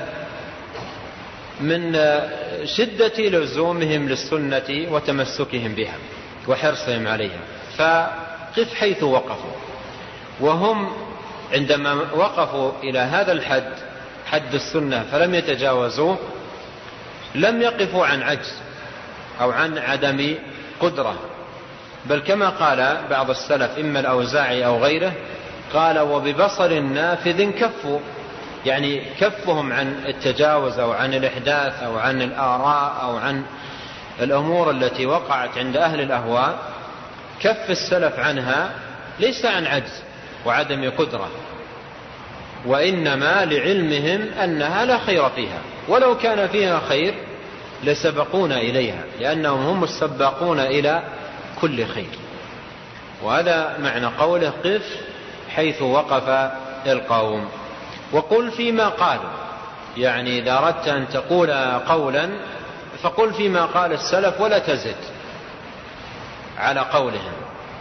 من شدة لزومهم للسنة وتمسكهم بها وحرصهم عليها. فقف حيث وقفوا. وهم عندما وقفوا إلى هذا الحد، حد السنة، فلم يتجاوزوه، لم يقفوا عن عجز أو عن عدم قدرة، بل كما قال بعض السلف إما الأوزاعي أو غيره، قال: وببصر نافذ كفوا، يعني كفهم عن التجاوز أو عن الإحداث أو عن الآراء أو عن الأمور التي وقعت عند أهل الأهواء. كف السلف عنها ليس عن عجز وعدم قدرة، وإنما لعلمهم أنها لا خير فيها، ولو كان فيها خير لسبقونا إليها، لأنهم هم السباقون إلى كل خير. وهذا معنى قوله: قف حيث وقف القوم. وقل فيما قالوا، يعني إذا أردت أن تقول قولا فقل فيما قال السلف ولا تزد على قولهم.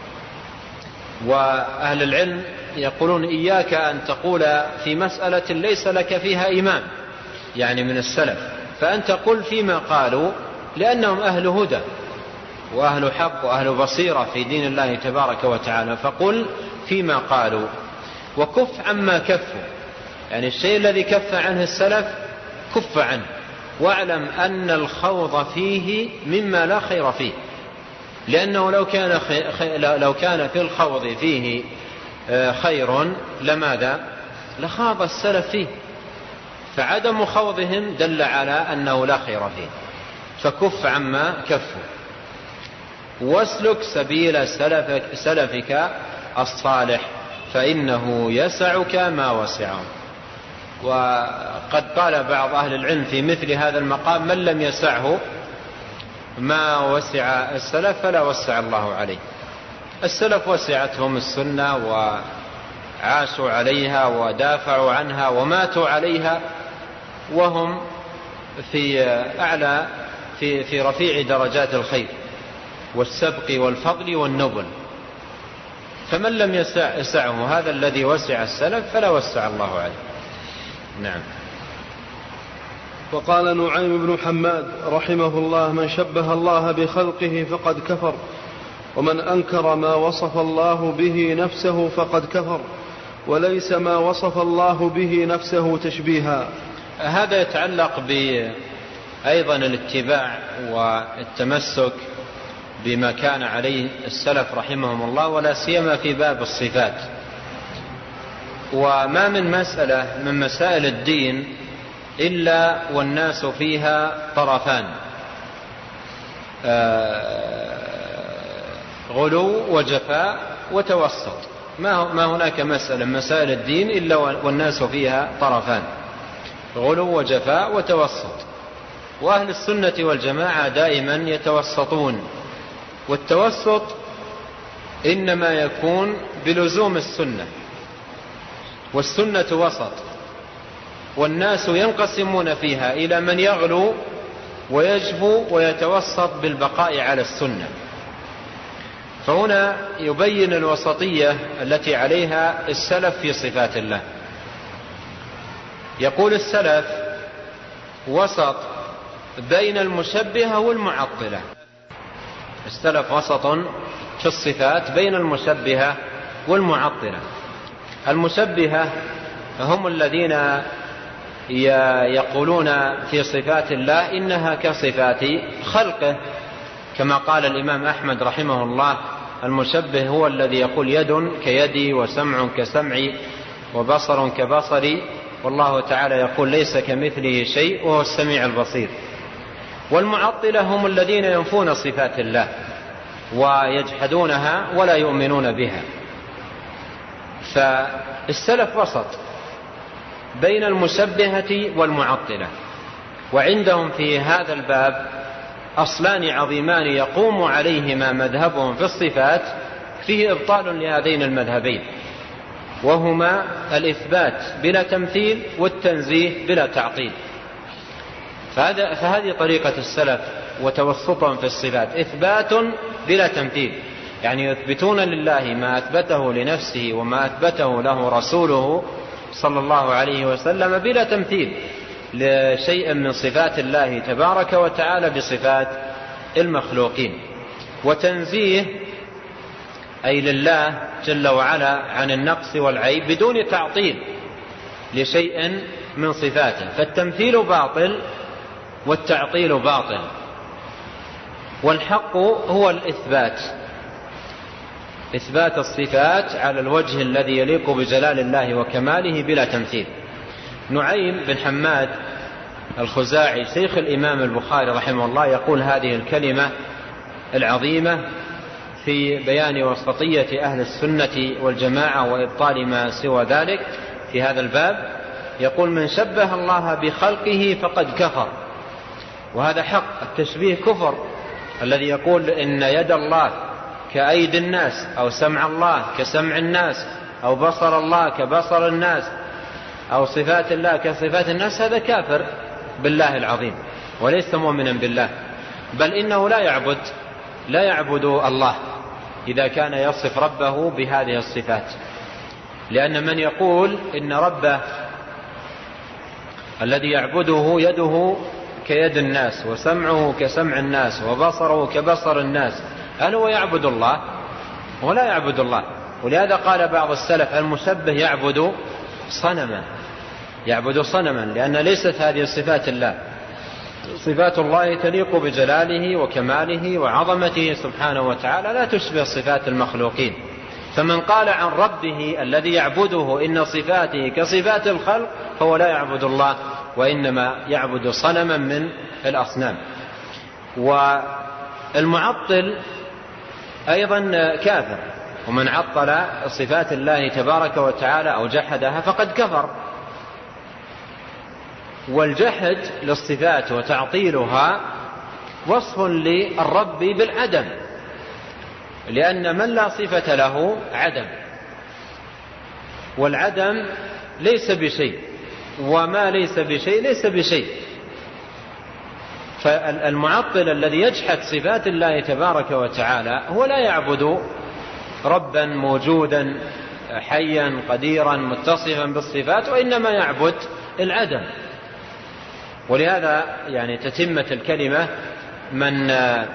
وأهل العلم يقولون: إياك أن تقول في مسألة ليس لك فيها إمام، يعني من السلف، فأنت قل فيما قالوا، لأنهم أهل هدى وأهل حق وأهل بصيرة في دين الله تبارك وتعالى. فقل فيما قالوا، وكف عما كفوا، يعني الشيء الذي كف عنه السلف كف عنه، واعلم أن الخوض فيه مما لا خير فيه، لأنه لو كان في الخوض فيه خير لماذا؟ لخاض السلف فيه، فعدم خوضهم دل على أنه لا خير فيه. فكف عما كفوا، واسلك سبيل سلفك الصالح، فإنه يسعك ما وسعهم. وقد قال بعض أهل العلم في مثل هذا المقام: من لم يسعه ما وسع السلف فلا وسع الله عليه. السلف وسعتهم السنة وعاشوا عليها ودافعوا عنها وماتوا عليها، وهم في أعلى في رفيع درجات الخير والسبق والفضل والنبل. فمن لم يسعه هذا الذي وسع السلف فلا وسع الله عليه. نعم. وقال نعيم بن حماد رحمه الله: من شبه الله بخلقه فقد كفر، ومن أنكر ما وصف الله به نفسه فقد كفر، وليس ما وصف الله به نفسه تشبيها. هذا يتعلق أيضا الاتباع والتمسك بما كان عليه السلف رحمهم الله، ولا سيما في باب الصفات. وما من مسألة من مسائل الدين إلا والناس فيها طرفان: غلو وجفاء وتوسط. ما هناك مسألة من مسائل الدين إلا والناس فيها طرفان: غلو وجفاء وتوسط. وأهل السنة والجماعة دائما يتوسطون، والتوسط إنما يكون بلزوم السنة، والسنة وسط، والناس ينقسمون فيها إلى من يغلو ويجفو ويتوسط بالبقاء على السنة. فهنا يبين الوسطية التي عليها السلف في صفات الله. يقول السلف وسط بين المشبهة والمعطلة. السلف وسط في الصفات بين المشبهة والمعطلة. المشبهة هم الذين يقولون في صفات الله إنها كصفات خلقه، كما قال الإمام أحمد رحمه الله: المشبه هو الذي يقول يد كيدي وسمع كسمعي وبصر كبصري، والله تعالى يقول ليس كمثله شيء وهو السميع البصير. والمعطلة هم الذين ينفون صفات الله ويجحدونها ولا يؤمنون بها. فالسلف وسط بين المشبهة والمعطلة، وعندهم في هذا الباب أصلان عظيمان يقوم عليهما مذهبهم في الصفات فيه إبطال لهذين المذهبين، وهما الإثبات بلا تمثيل والتنزيه بلا تعطيل. فهذه طريقة السلف وتوسطهم في الصفات: إثبات بلا تمثيل، يعني يثبتون لله ما أثبته لنفسه وما أثبته له رسوله صلى الله عليه وسلم بلا تمثيل لشيء من صفات الله تبارك وتعالى بصفات المخلوقين، وتنزيه أي لله جل وعلا عن النقص والعيب بدون تعطيل لشيء من صفاته. فالتمثيل باطل والتعطيل باطل، والحق هو الإثبات، إثبات الصفات على الوجه الذي يليق بجلال الله وكماله بلا تمثيل. نعيم بن حماد الخزاعي شيخ الإمام البخاري رحمه الله يقول هذه الكلمة العظيمة في بيان وسطية أهل السنة والجماعة وإبطال ما سوى ذلك في هذا الباب. يقول: من شبه الله بخلقه فقد كفر. وهذا حق، التشبيه كفر. الذي يقول إن يد الله كأيدي الناس، أو سمع الله كسمع الناس، أو بصر الله كبصر الناس، أو صفات الله كصفات الناس، هذا كافر بالله العظيم وليس مؤمنا بالله، بل إنه لا يعبد الله إذا كان يصف ربه بهذه الصفات. لأن من يقول إن ربه الذي يعبده يده كيد الناس وسمعه كسمع الناس وبصره كبصر الناس، هل هو يعبد الله؟ هو لا يعبد الله. ولهذا قال بعض السلف: المشبه يعبد صنما، لأن ليست هذه صفات الله. صفات الله تليق بجلاله وكماله وعظمته سبحانه وتعالى، لا تشبه صفات المخلوقين. فمن قال عن ربه الذي يعبده إن صفاته كصفات الخلق فهو لا يعبد الله، وإنما يعبد صنما من الأصنام. والمعطل أيضا كافر، ومن عطل صفات الله تبارك وتعالى أو جحدها فقد كفر. والجحد للصفات وتعطيلها وصف للرب بالعدم، لأن من لا صفة له عدم، والعدم ليس بشيء، وما ليس بشيء ليس بشيء. فالمعطل الذي يجحد صفات الله تبارك وتعالى هو لا يعبد ربا موجودا حيا قديرا متصفا بالصفات، وإنما يعبد العدم. ولهذا يعني تتمة الكلمة: من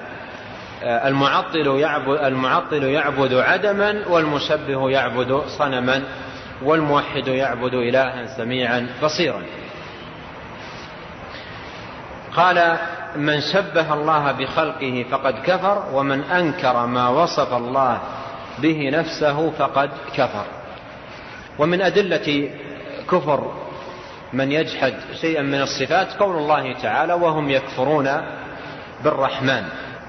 المعطل يعبد عدما، والمشبه يعبد صنما، والموحد يعبد إلها سميعا بصيرا. قال: من شبه الله بخلقه فقد كفر، ومن أنكر ما وصف الله به نفسه فقد كفر. ومن أدلة كفر من يجحد شيئا من الصفات قول الله تعالى: وهم يكفرون بالرحمن.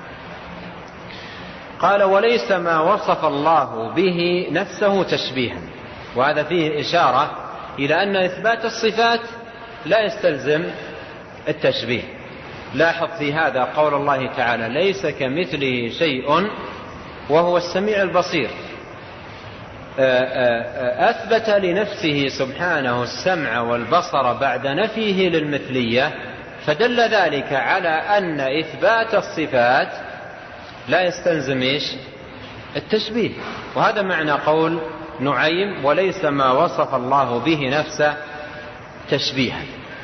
قال: وليس ما وصف الله به نفسه تشبيها. وهذا فيه إشارة إلى أن إثبات الصفات لا يستلزم التشبيه. لاحظ في هذا قول الله تعالى: ليس كمثله شيء وهو السميع البصير. أثبت لنفسه سبحانه السمع والبصر بعد نفيه للمثلية فدل ذلك على أن إثبات الصفات لا يستلزم التشبيه. وهذا معنى قول نعيم: وليس ما وصف الله به نفسه تشبيها.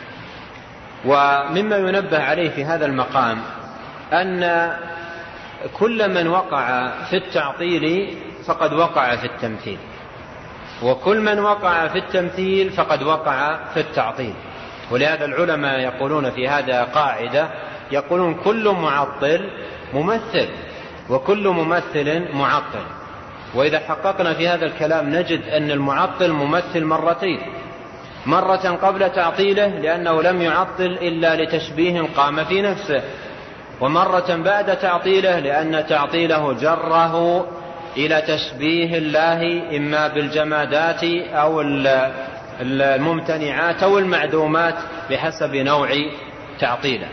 ومما ينبه عليه في هذا المقام أن كل من وقع في التعطيل فقد وقع في التمثيل، وكل من وقع في التمثيل فقد وقع في التعطيل. ولهذا العلماء يقولون في هذا قاعدة، يقولون: كل معطل ممثل، وكل ممثل معطل. وإذا حققنا في هذا الكلام نجد أن المعطل ممثل مرتين: مرة قبل تعطيله لأنه لم يعطل إلا لتشبيه قام في نفسه، ومرة بعد تعطيله لأن تعطيله جره إلى تشبيه الله إما بالجمادات أو الممتنعات أو المعدومات بحسب نوع تعطيله.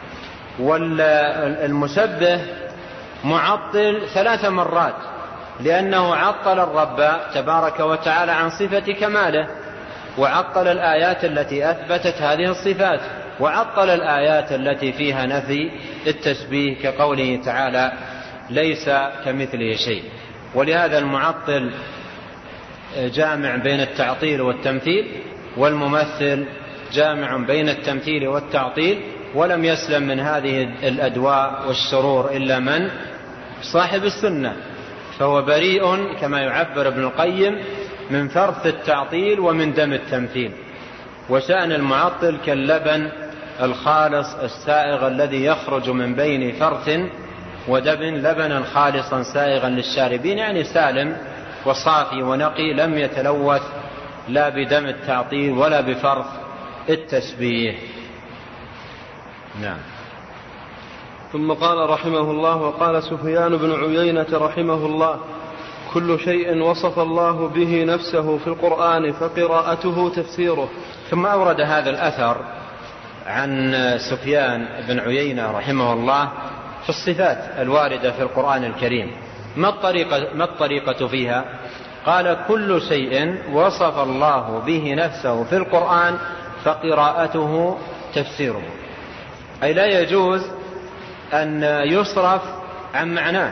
والمشبه معطل 3 مرات، لأنه عطل الرب تبارك وتعالى عن صفة كماله، وعطل الآيات التي أثبتت هذه الصفات، وعطل الآيات التي فيها نفي التشبيه كقوله تعالى: ليس كمثله شيء. ولهذا المعطل جامع بين التعطيل والتمثيل، والممثل جامع بين التمثيل والتعطيل، ولم يسلم من هذه الأدواء والشرور إلا من صاحب السنة، فهو بريء كما يعبر ابن القيم من فرث التعطيل ومن دم التمثيل. وشأن المعطل كاللبن الخالص السائغ الذي يخرج من بين فرث ودبن لبنا خالصا سائغا للشاربين، يعني سالم وصافي ونقي لم يتلوث لا بدم التعطيل ولا بفرث التشبيه. نعم. ثم قال رحمه الله: وقال سفيان بن عيينة رحمه الله: كل شيء وصف الله به نفسه في القرآن فقراءته تفسيره. ثم أورد هذا الأثر عن سفيان بن عيينة رحمه الله في الصفات الواردة في القرآن الكريم. ما الطريقة فيها؟ قال: كل شيء وصف الله به نفسه في القرآن فقراءته تفسيره، أي لا يجوز أن يصرف عن معناه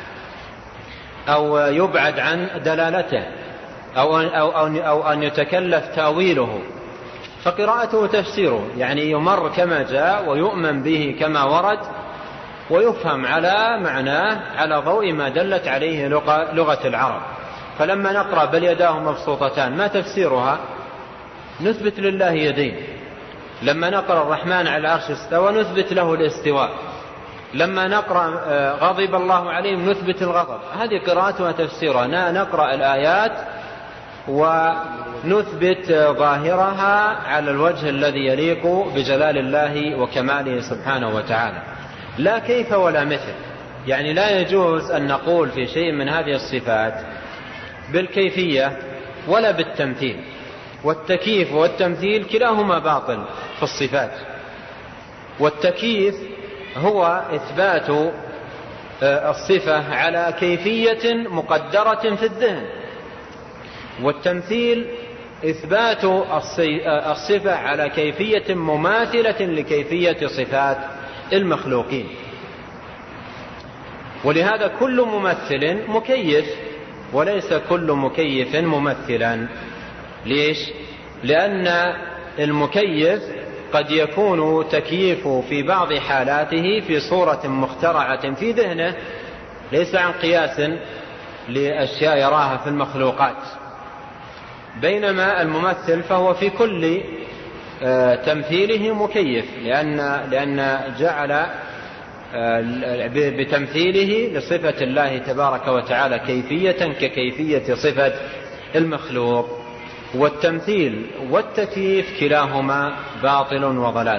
أو يبعد عن دلالته أو أن يتكلف تاويله، فقراءته تفسيره، يعني يمر كما جاء ويؤمن به كما ورد ويفهم على معناه على ضوء ما دلت عليه لغة العرب. فلما نقرأ بل يداه مبسوطتان ما تفسيرها؟ نثبت لله يدين. لما نقرأ الرحمن على العرش استوى نثبت له الاستواء. لما نقرأ غضب الله عليهم نثبت الغضب. هذه قراءتها تفسيرها. نقرأ الآيات ونثبت ظاهرها على الوجه الذي يليق بجلال الله وكماله سبحانه وتعالى، لا كيف ولا مثل. يعني لا يجوز أن نقول في شيء من هذه الصفات بالكيفية ولا بالتمثيل. والتكييف والتمثيل كلاهما باطل في الصفات. والتكييف هو إثبات الصفة على كيفية مقدرة في الذهن، والتمثيل إثبات الصفة على كيفية مماثلة لكيفية صفات المخلوقين. ولهذا كل ممثل مكيف وليس كل مكيف ممثلا. ليش؟ لأن المكيف قد يكون تكييفه في بعض حالاته في صورة مخترعة في ذهنه ليس عن قياس لأشياء يراها في المخلوقات، بينما الممثل فهو في كل تمثيله مكيف، لأن جعل بتمثيله لصفة الله تبارك وتعالى كيفية ككيفية صفة المخلوق. والتمثيل والتكييف كلاهما باطل وضلال.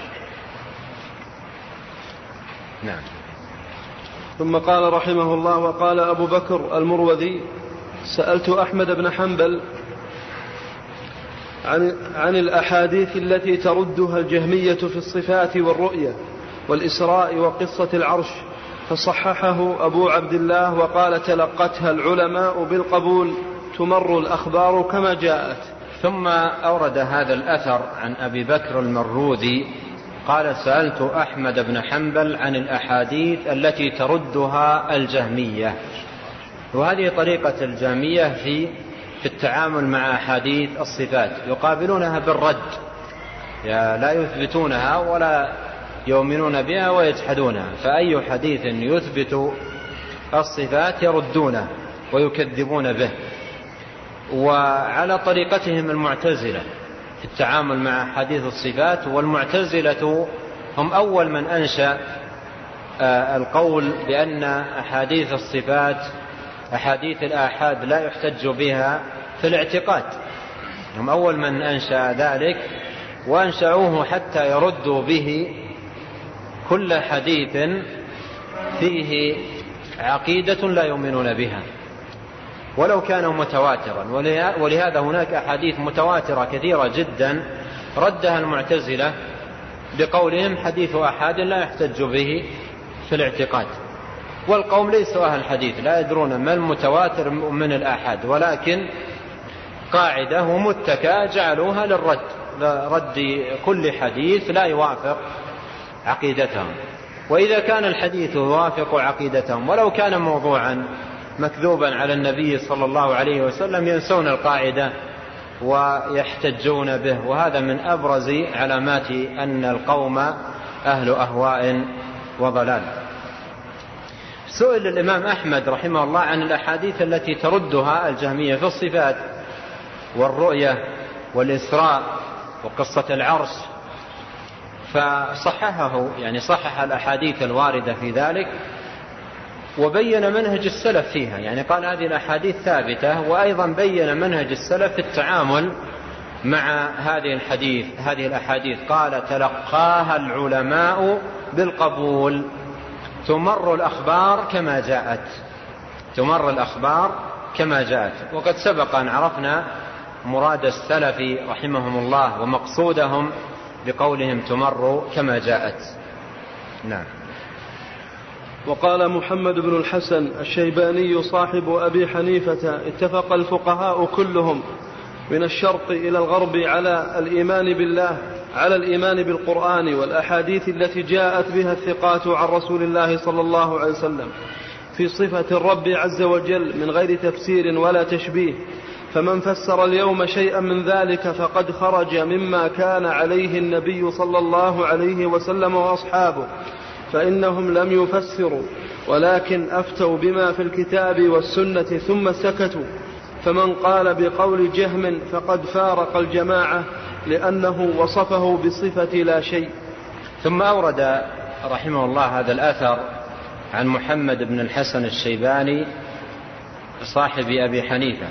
نعم. ثم قال رحمه الله: وقال أبو بكر المروذي: سألت أحمد بن حنبل عن الأحاديث التي تردها الجهمية في الصفات والرؤية والإسراء وقصة العرش، فصححه أبو عبد الله وقال: تلقتها العلماء بالقبول، تمر الأخبار كما جاءت. ثم أورد هذا الأثر عن أبي بكر المروذي قال سألت أحمد بن حنبل عن الأحاديث التي تردها الجهمية. وهذه طريقة الجهمية في التعامل مع أحاديث الصفات، يقابلونها بالرد، لا يثبتونها ولا يؤمنون بها ويجحدونها، فأي حديث يثبت الصفات يردونه ويكذبون به. وعلى طريقتهم المعتزلة في التعامل مع حديث الصفات، والمعتزلة هم أول من أنشأ القول بأن أحاديث الصفات أحاديث الآحاد لا يحتج بها في الاعتقاد، هم أول من أنشأ ذلك، وأنشأوه حتى يردوا به كل حديث فيه عقيدة لا يؤمنون بها ولو كان متواترا. ولهذا هناك أحاديث متواترة كثيرة جدا ردها المعتزلة بقولهم حديث أحاد لا يحتج به في الاعتقاد. والقوم ليسوا أهل الحديث، لا يدرون ما المتواتر من الآحاد، ولكن قاعدة ومتكى جعلوها لرد كل حديث لا يوافق عقيدتهم. وإذا كان الحديث يوافق عقيدتهم ولو كان موضوعا مكذوبا على النبي صلى الله عليه وسلم ينسون القاعدة ويحتجون به. وهذا من أبرز علامات أن القوم أهل أهواء وضلال. سئل الإمام أحمد رحمه الله عن الأحاديث التي تردها الجهمية في الصفات والرؤية والإسراء وقصة العرش، فصححه، يعني صحح الأحاديث الواردة في ذلك وبين منهج السلف فيها، يعني قال هذه الأحاديث ثابتة، وأيضا بين منهج السلف في التعامل مع هذه الأحاديث. قال تلقاها العلماء بالقبول، تمر الأخبار كما جاءت. وقد سبق أن عرفنا مراد السلف رحمهم الله ومقصودهم بقولهم تمر كما جاءت. نعم. وقال محمد بن الحسن الشيباني صاحب أبي حنيفة اتفق الفقهاء كلهم من الشرق إلى الغرب على الإيمان بالله، على الإيمان بالقرآن والأحاديث التي جاءت بها الثقات عن رسول الله صلى الله عليه وسلم في صفة الرب عز وجل من غير تفسير ولا تشبيه. فمن فسر اليوم شيئا من ذلك فقد خرج مما كان عليه النبي صلى الله عليه وسلم وأصحابه، فإنهم لم يفسروا ولكن أفتوا بما في الكتاب والسنة ثم سكتوا. فمن قال بقول جهم فقد فارق الجماعة لأنه وصفه بصفة لا شيء. ثم أورد رحمه الله هذا الأثر عن محمد بن الحسن الشيباني صاحب أبي حنيفة،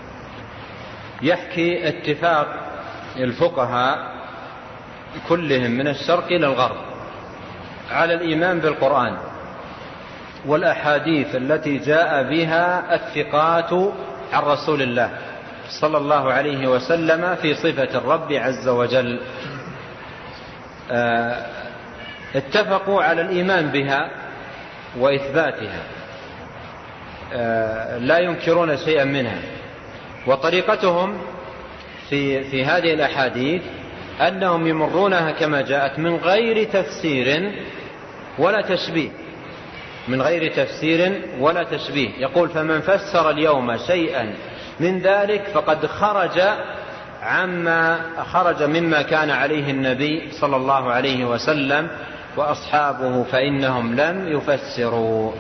يحكي اتفاق الفقهاء كلهم من الشرق إلى الغرب على الإيمان بالقرآن والأحاديث التي جاء بها الثقات عن رسول الله صلى الله عليه وسلم في صفة الرب عز وجل. اتفقوا على الإيمان بها وإثباتها، لا ينكرون شيئا منها. وطريقتهم في هذه الأحاديث أنهم يمرونها كما جاءت من غير تفسير ولا تشبيه. يقول فمن فسر اليوم شيئا من ذلك فقد خرج مما كان عليه النبي صلى الله عليه وسلم وأصحابه فإنهم لم يفسروا.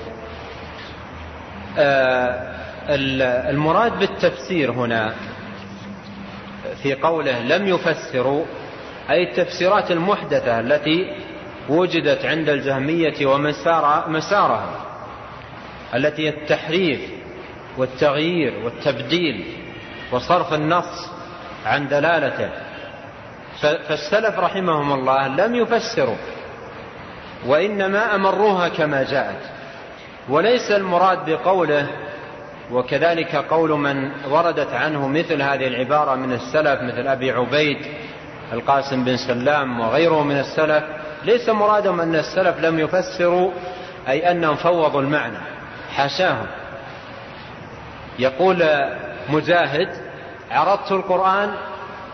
المراد بالتفسير هنا في قوله لم يفسروا أي التفسيرات المحدثة التي وجدت عند الجهمية ومسارها، التي التحريف والتغيير والتبديل وصرف النص عن دلالته. فالسلف رحمهم الله لم يفسروا وإنما أمروها كما جاءت. وليس المراد بقوله، وكذلك قول من وردت عنه مثل هذه العبارة من السلف مثل أبي عبيد القاسم بن سلام وغيره من السلف، ليس مرادهم أن السلف لم يفسروا أي أنهم فوضوا المعنى، حاشاهم. يقول مجاهد عرضت القرآن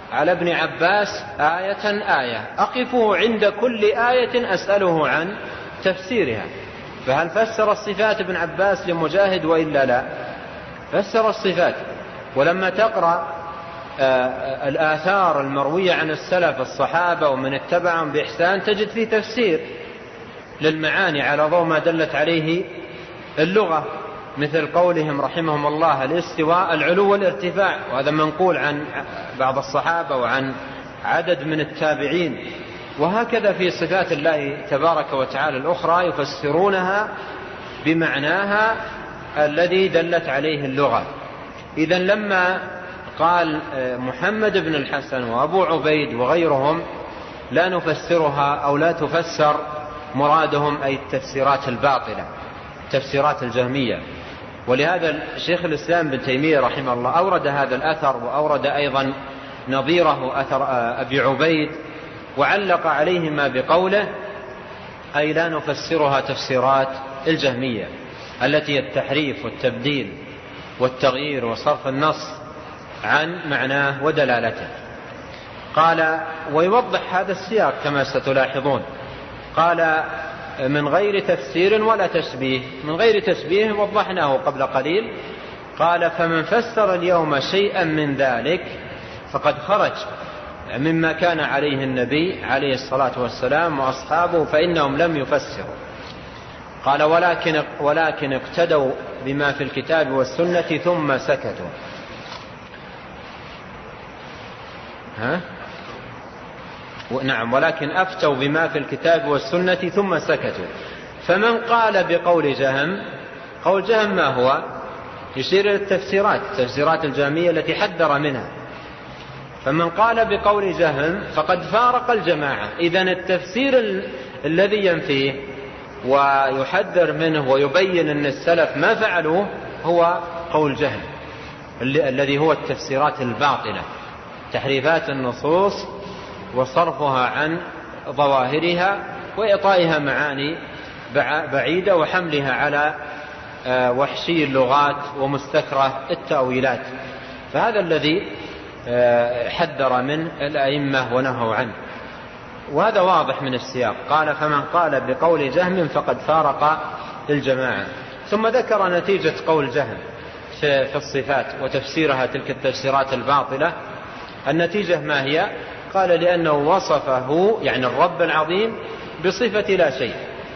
على ابن عباس آية أقفه عند كل آية أسأله عن تفسيرها. فهل فسر الصفات ابن عباس لمجاهد وإلا لا؟ فسر الصفات. ولما تقرأ الآثار المروية عن السلف الصحابة ومن اتبعهم بإحسان تجد فيه تفسير للمعاني على ضوء ما دلت عليه اللغة، مثل قولهم رحمهم الله الاستواء العلو والارتفاع، وهذا منقول عن بعض الصحابة وعن عدد من التابعين. وهكذا في صفات الله تبارك وتعالى الأخرى يفسرونها بمعناها الذي دلت عليه اللغة. إذن لما قال محمد بن الحسن وأبو عبيد وغيرهم لا نفسرها أو لا تفسر، مرادهم أي التفسيرات الباطلة، تفسيرات الجهمية. ولهذا شيخ الإسلام بن تيمية رحمه الله أورد هذا الأثر، وأورد أيضا نظيره أثر أبي عبيد، وعلق عليهما بقوله أي لا نفسرها تفسيرات الجهمية التي التحريف والتبديل والتغيير وصرف النص عن معناه ودلالته. قال ويوضح هذا السياق كما ستلاحظون، قال من غير تفسير ولا تشبيه. من غير تشبيه وضحناه قبل قليل. قال فمن فسر اليوم شيئا من ذلك فقد خرج مما كان عليه النبي عليه الصلاة والسلام وأصحابه، فإنهم لم يفسروا. قال ولكن اقتدوا بما في الكتاب والسنة ثم سكتوا. نعم، ولكن أفتوا بما في الكتاب والسنة ثم سكتوا. فمن قال بقول جهم، قول جهم ما هو؟ يشير إلى التفسيرات، تفسيرات الجهمية التي حذر منها. فمن قال بقول جهم فقد فارق الجماعة. إذن التفسير الذي ينفيه ويحذر منه ويبين أن السلف ما فعلوه هو قول جهم، الذي هو التفسيرات الباطلة، تحريفات النصوص وصرفها عن ظواهرها وإعطائها معاني بعيدة وحملها على وحشي اللغات ومستكره التأويلات. فهذا الذي حذر منه الأئمة ونهوا عنه، وهذا واضح من السياق. قال فمن قال بقول جهم فقد فارق الجماعة. ثم ذكر نتيجة قول جهم في الصفات وتفسيرها تلك التفسيرات الباطلة. النتيجة ما هي؟ قال لأنه وصفه يعني الرب العظيم بصفة لا شيء.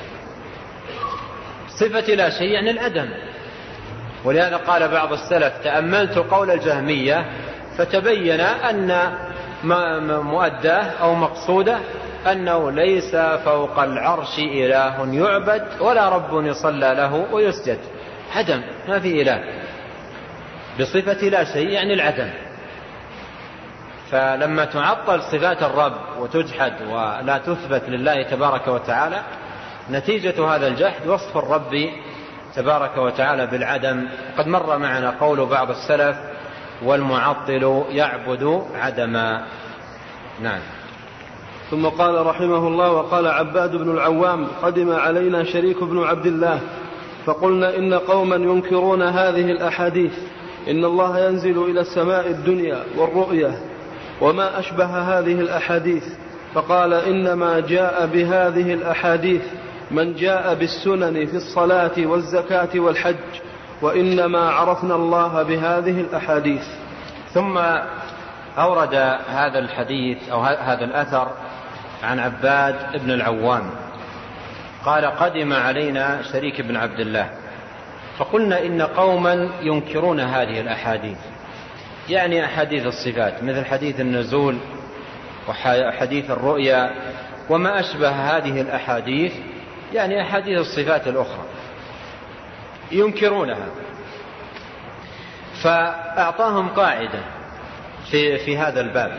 صفة لا شيء يعني العدم. ولهذا قال بعض السلف تأملت قول الجهمية فتبين أن مؤداه أو مقصوده أنه ليس فوق العرش إله يعبد ولا رب يصلى له ويسجد. عدم، ما في إله. بصفة لا شيء يعني العدم. فلما تعطل صفات الرب وتجحد ولا تثبت لله تبارك وتعالى، نتيجة هذا الجحد وصف الرب تبارك وتعالى بالعدم. قد مر معنا قول بعض السلف والمعطل يعبد عدما. نعم. ثم قال رحمه الله وقال عباد بن العوام قدم علينا شريك بن عبد الله فقلنا إن قوما ينكرون هذه الأحاديث، إن الله ينزل إلى السماء الدنيا والرؤية وما أشبه هذه الأحاديث. فقال إنما جاء بهذه الأحاديث من جاء بالسنن في الصلاة والزكاة والحج، وإنما عرفنا الله بهذه الأحاديث. ثم أورد هذا الحديث أو هذا الأثر عن عباد بن العوام قال قدم علينا شريك بن عبد الله فقلنا إن قوما ينكرون هذه الأحاديث، يعني أحاديث الصفات مثل حديث النزول وحديث الرؤيا وما أشبه هذه الأحاديث، يعني أحاديث الصفات الأخرى ينكرونها. فأعطاهم قاعدة في هذا الباب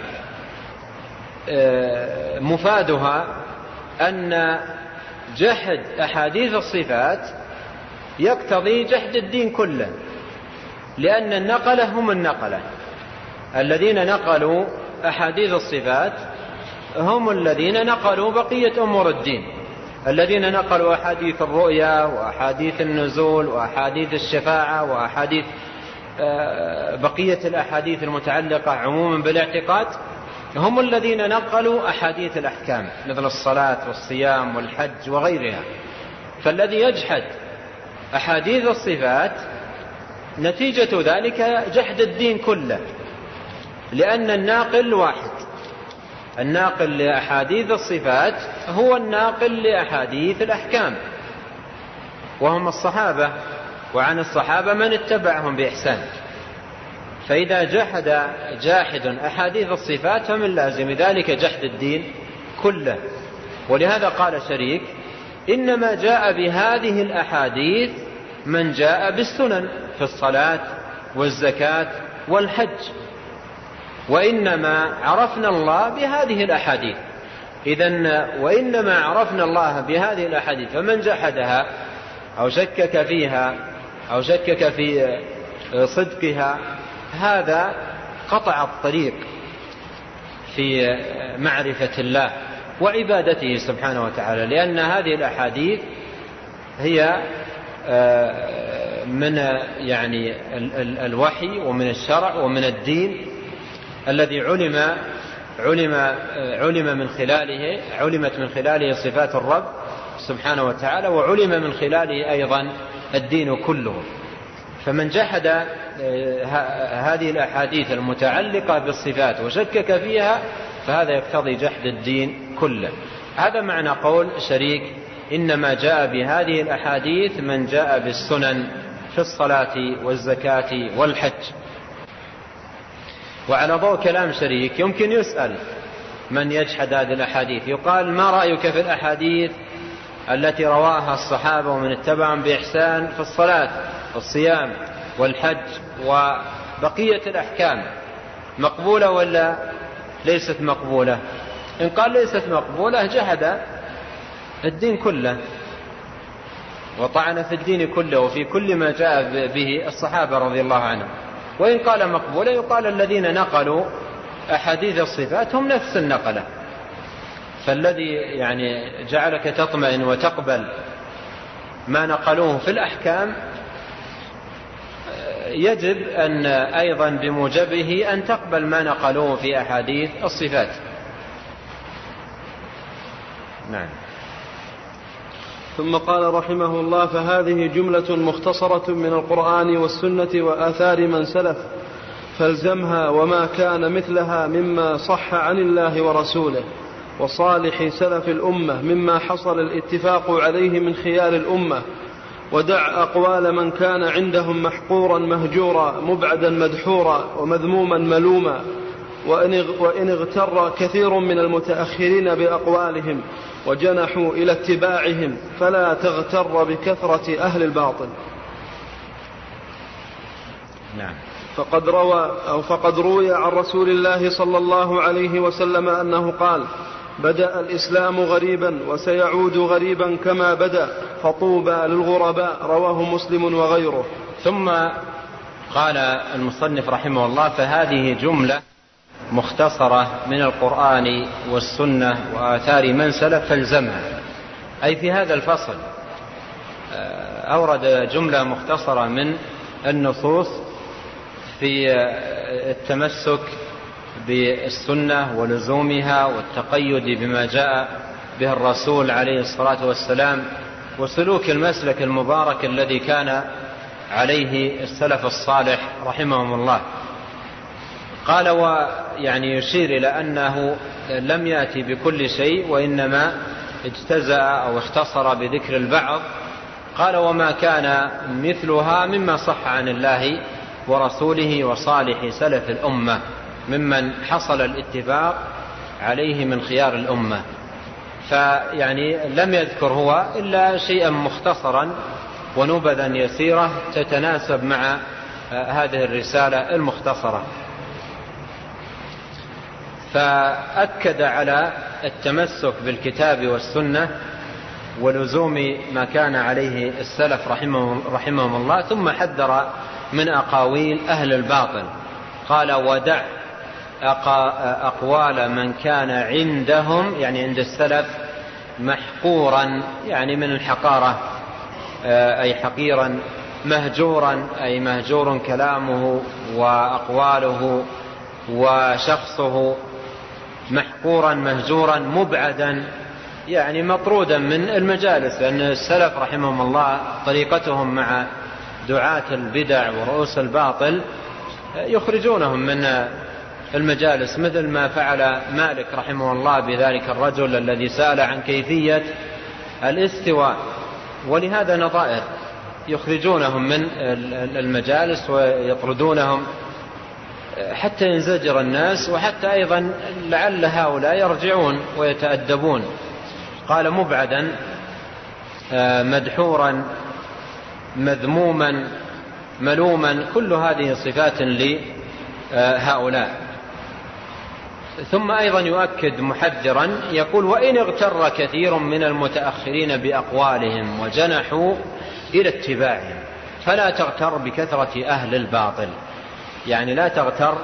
مفادها أن جحد أحاديث الصفات يقتضي جحد الدين كله، لأن النقلة هم النقلة الذين نقلوا أحاديث الصفات هم الذين نقلوا بقية أمور الدين، الذين نقلوا أحاديث الرؤيا وأحاديث النزول وأحاديث الشفاعة وأحاديث بقية الأحاديث المتعلقة عموما بالاعتقاد، هم الذين نقلوا أحاديث الأحكام مثل الصلاة والصيام والحج وغيرها. فالذي يجحد أحاديث الصفات نتيجة ذلك جحد الدين كله، لأن الناقل واحد، الناقل لأحاديث الصفات هو الناقل لأحاديث الأحكام، وهم الصحابة، وعن الصحابة من اتبعهم بإحسان. فإذا جحد جاحد أحاديث الصفات فمن لازم ذلك جحد الدين كله. ولهذا قال شريك: إنما جاء بهذه الأحاديث من جاء بالسنن في الصلاة والزكاة والحج، وإنما عرفنا الله بهذه الأحاديث. إذن وإنما عرفنا الله بهذه الأحاديث، فمن جحدها أو شكك فيها أو شكك في صدقها هذا قطع الطريق في معرفة الله وعبادته سبحانه وتعالى، لأن هذه الأحاديث هي من يعني الوحي ومن الشرع ومن الدين الذي علمت من خلاله صفات الرب سبحانه وتعالى، وعلم من خلاله أيضا الدين كله. فمن جحد هذه الأحاديث المتعلقة بالصفات وشكك فيها فهذا يقتضي جحد الدين كله. هذا معنى قول شريك: إنما جاء بهذه الأحاديث من جاء بالسنن في الصلاة والزكاة والحج. وعلى ضوء كلام شريك يمكن يسأل من يجحد هذه الأحاديث، يقال: ما رأيك في الأحاديث التي رواها الصحابة ومن اتبعهم بإحسان في الصلاة والصيام والحج وبقية الأحكام، مقبولة ولا ليست مقبولة؟ إن قال ليست مقبولة جحد الدين كله وطعن في الدين كله وفي كل ما جاء به الصحابة رضي الله عنهم. وإن قال مقبولة يقال: الذين نقلوا أحاديث الصفات هم نفس النقلة. فالذي يعني جعلك تطمئن وتقبل ما نقلوه في الأحكام يجب أن أيضا بموجبه أن تقبل ما نقلوه في أحاديث الصفات. نعم. ثم قال رحمه الله: فهذه جملة مختصرة من القرآن والسنة وآثار من سلف، فالزمها وما كان مثلها مما صح عن الله ورسوله وصالح سلف الأمة مما حصل الاتفاق عليه من خيار الأمة، ودع أقوال من كان عندهم محقورا مهجورا مبعدا مدحورا ومذموما ملوما. وإن اغتر كثير من المتأخرين بأقوالهم وجنحوا إلى اتباعهم فلا تغتر بكثرة أهل الباطل. نعم. فقد روي عن رسول الله صلى الله عليه وسلم أنه قال: بدأ الإسلام غريبا وسيعود غريبا كما بدأ، فطوبى للغرباء. رواه مسلم وغيره. ثم قال المصنف رحمه الله: فهذه جملة مختصرة من القرآن والسنة وآثار من سلف فالزمها. أي في هذا الفصل أورد جملة مختصرة من النصوص في التمسك بالسنة ولزومها والتقيد بما جاء به الرسول عليه الصلاة والسلام وسلوك المسلك المبارك الذي كان عليه السلف الصالح رحمهم الله. قال ويعني يشير إلى أنه لم يأتي بكل شيء وإنما اجتزأ أو اختصر بذكر البعض. قال وما كان مثلها مما صح عن الله ورسوله وصالح سلف الأمة ممن حصل الاتفاق عليه من خيار الأمة. فيعني لم يذكر هو إلا شيئا مختصرا ونبذا يسيرة تتناسب مع هذه الرسالة المختصرة. فأكد على التمسك بالكتاب والسنة ولزوم ما كان عليه السلف رحمهم الله، ثم حذر من أقاويل أهل الباطل. قال ودع أقوال من كان عندهم يعني عند السلف محقورا يعني من الحقارة أي حقيرا، مهجورا أي مهجور كلامه وأقواله وشخصه، محقورا مهجورا مبعدا، يعني مطرودا من المجالس، لأن السلف رحمهم الله طريقتهم مع دعاة البدع ورؤوس الباطل يخرجونهم من المجالس، مثل ما فعل مالك رحمه الله بذلك الرجل الذي سأل عن كيفية الاستواء. ولهذا نظائر يخرجونهم من المجالس ويطردونهم حتى ينزجر الناس، وحتى أيضا لعل هؤلاء يرجعون ويتأدبون. قال مبعدا مدحورا مذموما ملوما، كل هذه صفات لهؤلاء. ثم أيضا يؤكد محذرا يقول: وإن اغتر كثير من المتأخرين بأقوالهم وجنحوا إلى اتباعهم فلا تغتر بكثرة أهل الباطل، يعني لا تغتر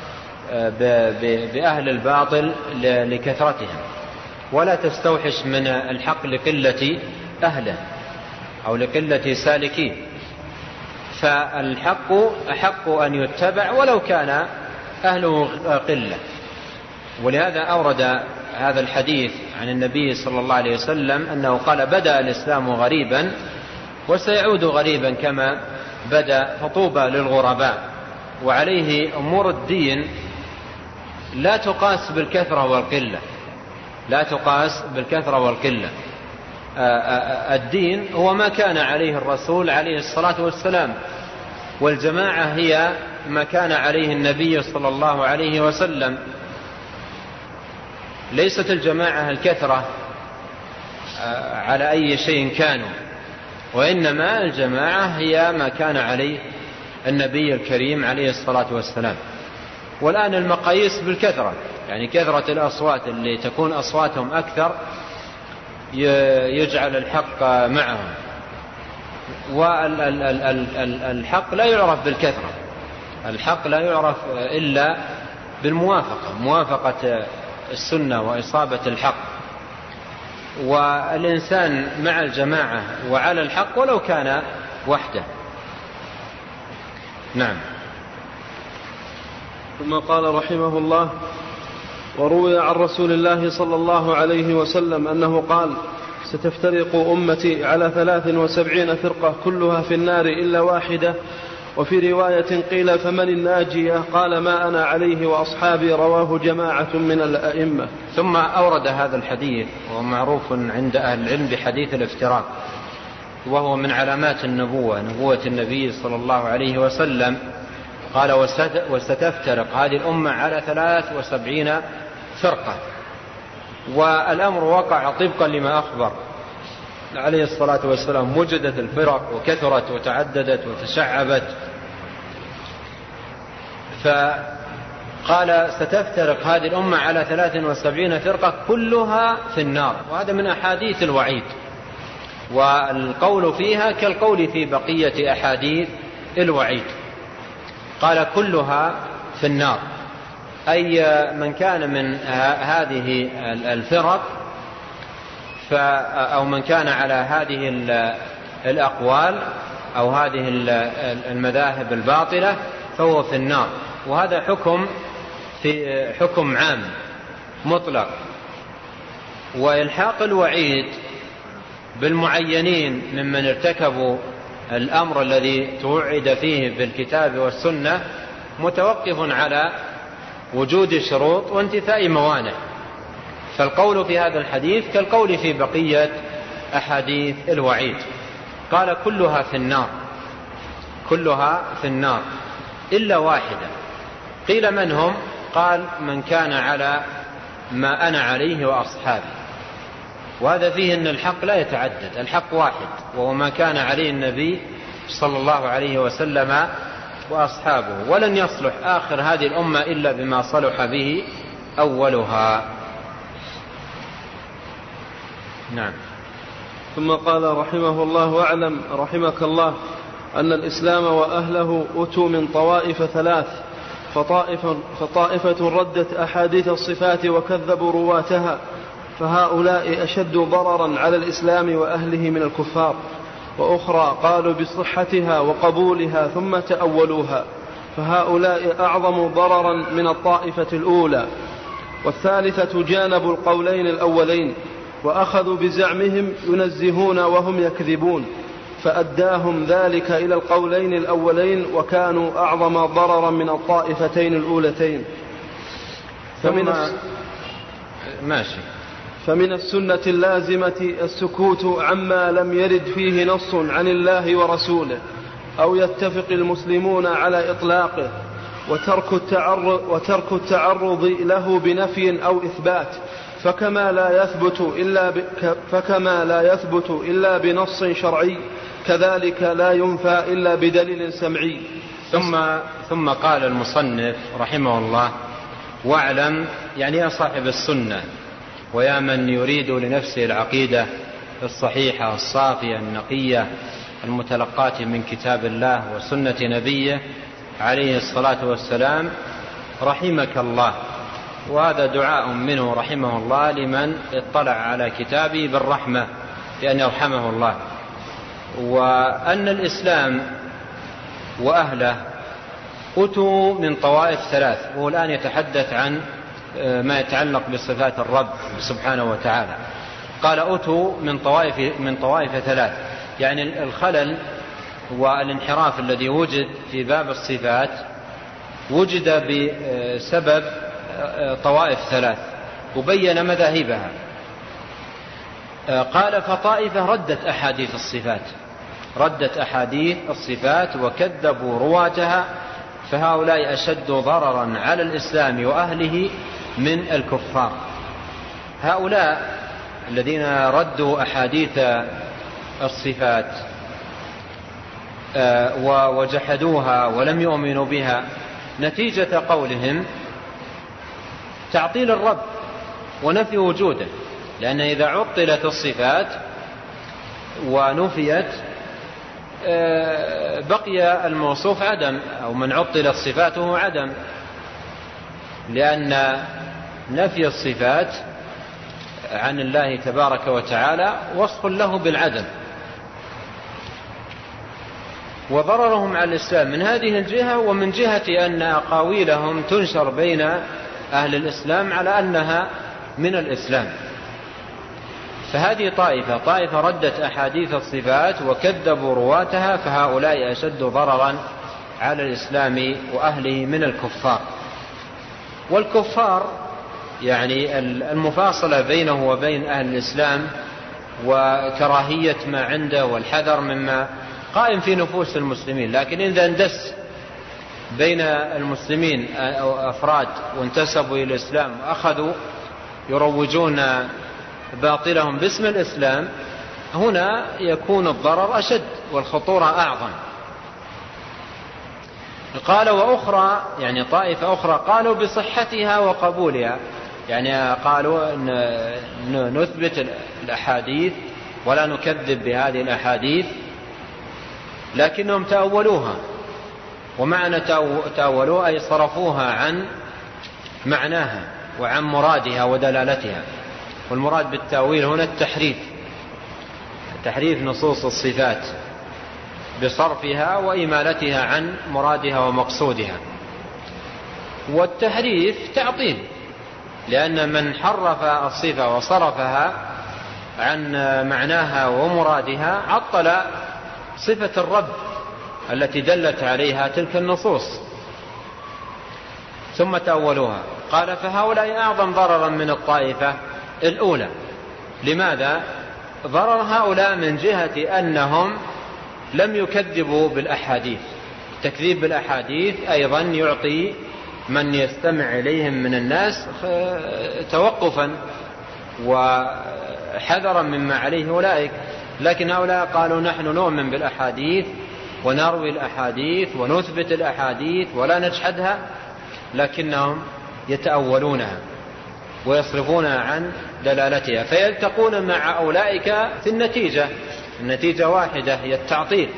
بأهل الباطل لكثرتهم، ولا تستوحش من الحق لقلة أهله أو لقلة سالكيه، فالحق أحق أن يتبع ولو كان أهله قلة. ولهذا أورد هذا الحديث عن النبي صلى الله عليه وسلم أنه قال: بدأ الإسلام غريبا وسيعود غريبا كما بدأ، فطوبى للغرباء. وعليه أمور الدين لا تقاس بالكثرة والقلة، لا تقاس بالكثرة والقلة. الدين هو ما كان عليه الرسول عليه الصلاة والسلام، والجماعة هي ما كان عليه النبي صلى الله عليه وسلم. ليست الجماعة الكثرة على أي شيء كانوا، وإنما الجماعة هي ما كان عليه النبي الكريم عليه الصلاة والسلام. والآن المقاييس بالكثرة، يعني كثرة الأصوات اللي تكون أصواتهم أكثر يجعل الحق معهم، والحق لا يعرف بالكثرة، الحق لا يعرف إلا بالموافقة، موافقة السنة وإصابة الحق. والإنسان مع الجماعة وعلى الحق ولو كان وحده. نعم. ثم قال رحمه الله: وروي عن رسول الله صلى الله عليه وسلم أنه قال: ستفترق أمتي على 73 فرقة كلها في النار إلا واحدة. وفي رواية قيل: فمن الناجية؟ قال: ما أنا عليه وأصحابي. رواه جماعة من الأئمة. ثم أورد هذا الحديث، ومعروف عند أهل العلم بحديث الافتراق، وهو من علامات النبوة، نبوة النبي صلى الله عليه وسلم. قال: وستفترق هذه الأمة على 73 فرقة. والأمر وقع طبقا لما أخبر عليه الصلاة والسلام. وجدت الفرق وكثرت وتعددت وتشعبت، فقال: ستفترق هذه الأمة على 73 فرقة كلها في النار. وهذا من أحاديث الوعيد، والقول فيها كالقول في بقية أحاديث الوعيد. قال: كلها في النار، أي من كان من هذه الفرق أو من كان على هذه الأقوال أو هذه المذاهب الباطلة فهو في النار. وهذا حكم عام مطلق. وإلحاق الوعيد بالمعينين ممن ارتكبوا الأمر الذي توعد فيه بالكتاب والسنة متوقف على وجود شروط وانتفاء موانع. فالقول في هذا الحديث كالقول في بقية أحاديث الوعيد. قال: كلها في النار، كلها في النار إلا واحدة. قيل: من هم؟ قال: من كان على ما أنا عليه وأصحابي. وهذا فيه أن الحق لا يتعدد، الحق واحد، وهو ما كان عليه النبي صلى الله عليه وسلم وأصحابه. ولن يصلح آخر هذه الأمة إلا بما صلح به أولها. نعم. ثم قال رحمه الله: واعلم رحمك الله أن الإسلام وأهله أتوا من طوائف ثلاث، فطائفة ردت أحاديث الصفات وكذبوا رواتها، فهؤلاء أشد ضررا على الإسلام وأهله من الكفار، وأخرى قالوا بصحتها وقبولها ثم تأولوها، فهؤلاء أعظم ضررا من الطائفة الأولى. والثالثة جانبوا القولين الأولين وأخذوا بزعمهم ينزهون وهم يكذبون، فأداهم ذلك إلى القولين الأولين وكانوا أعظم ضررا من الطائفتين الأولتين. فمن السنة اللازمة السكوت عما لم يرد فيه نص عن الله ورسوله أو يتفق المسلمون على إطلاقه، وترك التعرض له بنفي أو إثبات، فكما لا يثبت إلا بنص شرعي كذلك لا ينفى إلا بدليل سمعي. ثم قال المصنف رحمه الله: واعلم، يعني يا صاحب السنة ويا من يريد لنفسه العقيدة الصحيحة الصافية النقية المتلقاة من كتاب الله وسنة نبيه عليه الصلاة والسلام، رحمك الله. وهذا دعاء منه رحمه الله لمن اطلع على كتابه بالرحمة بأن يرحمه الله. وأن الإسلام وأهله أتوا من طوائف ثلاث، وهو الآن يتحدث عن ما يتعلق بصفات الرب سبحانه وتعالى. قال أتوا من طوائف ثلاث، يعني الخلل والانحراف الذي وجد في باب الصفات وجد بسبب طوائف ثلاث، وبين مذاهبها. قال: فطائفة ردت أحاديث الصفات وكذبوا رواتها، فهؤلاء أشد ضررا على الإسلام وأهله من الكفار. هؤلاء الذين ردوا أحاديث الصفات وجحدوها ولم يؤمنوا بها، نتيجة قولهم تعطيل الرب ونفي وجوده، لأن إذا عطلت الصفات ونفيت بقي الموصوف عدم، أو من عطلت صفاته عدم، لأن نفي الصفات عن الله تبارك وتعالى وصف له بالعدم. وضررهم على الإسلام من هذه الجهة، ومن جهة أن أقاويلهم تنشر بين أهل الإسلام على أنها من الإسلام. فهذه طائفة ردت أحاديث الصفات وكذبوا رواتها، فهؤلاء أشد ضررا على الإسلام وأهله من الكفار. والكفار يعني المفاصلة بينه وبين أهل الإسلام وكراهية ما عنده والحذر مما قائم في نفوس المسلمين. لكن إذا اندس بين المسلمين أو أفراد وانتسبوا إلى الإسلام وأخذوا يروجون باطلهم باسم الإسلام، هنا يكون الضرر أشد والخطورة أعظم. قال: وأخرى، يعني طائفة أخرى، قالوا بصحتها وقبولها، يعني قالوا نثبت الأحاديث ولا نكذب بهذه الأحاديث، لكنهم تأولوها. ومعنى تأولوها أي صرفوها عن معناها وعن مرادها ودلالتها. والمراد بالتأويل هنا تحريف نصوص الصفات بصرفها وإمالتها عن مرادها ومقصودها. والتحريف تعطيل، لأن من حرف الصفة وصرفها عن معناها ومرادها عطل صفة الرب التي دلت عليها تلك النصوص. ثم تأولوها. قال: فهؤلاء أعظم ضررا من الطائفة الأولى. لماذا؟ ضرر هؤلاء من جهة أنهم لم يكذبوا بالأحاديث. التكذيب بالأحاديث أيضا يعطي من يستمع إليهم من الناس توقفا وحذرا مما عليه أولئك. لكن هؤلاء قالوا: نحن نؤمن بالأحاديث ونروي الأحاديث ونثبت الأحاديث ولا نجحدها، لكنهم يتأولونها ويصرفونها عن دلالتها، فيلتقون مع أولئك في النتيجة واحدة هي التعطيل.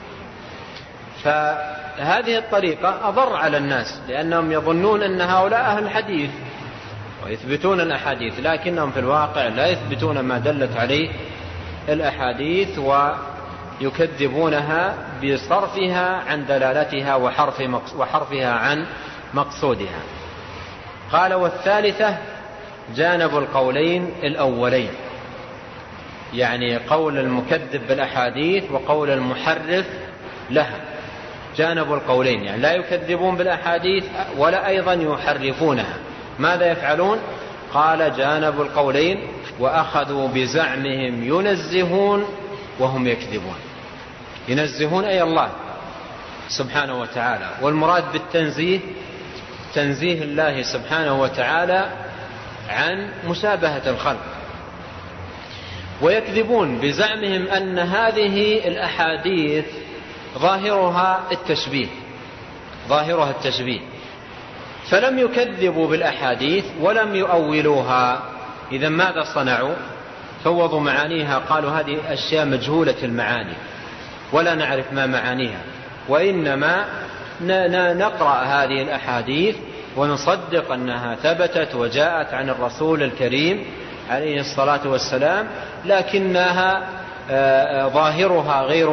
فهذه الطريقة أضر على الناس، لأنهم يظنون أن هؤلاء أهل الحديث ويثبتون الأحاديث، لكنهم في الواقع لا يثبتون ما دلت عليه الأحاديث ويكذبونها بصرفها عن دلالتها وحرفها عن مقصودها. قال والثالثة جانب القولين الأولين، يعني قول المكذب بالأحاديث وقول المحرف لها، جانب القولين، يعني لا يكذبون بالأحاديث ولا أيضا يحرفونها. ماذا يفعلون؟ قال جانب القولين، وأخذوا بزعمهم ينزهون وهم يكذبون. ينزهون أي الله سبحانه وتعالى، والمراد بالتنزيه تنزيه الله سبحانه وتعالى عن مشابهة الخلق، ويكذبون بزعمهم أن هذه الأحاديث ظاهرها التشبيه، فلم يكذبوا بالأحاديث ولم يؤولوها. إذا ماذا صنعوا؟ فوضوا معانيها، قالوا هذه أشياء مجهولة المعاني ولا نعرف ما معانيها، وإنما نقرأ هذه الأحاديث ونصدق أنها ثبتت وجاءت عن الرسول الكريم عليه الصلاة والسلام، لكنها ظاهرها غير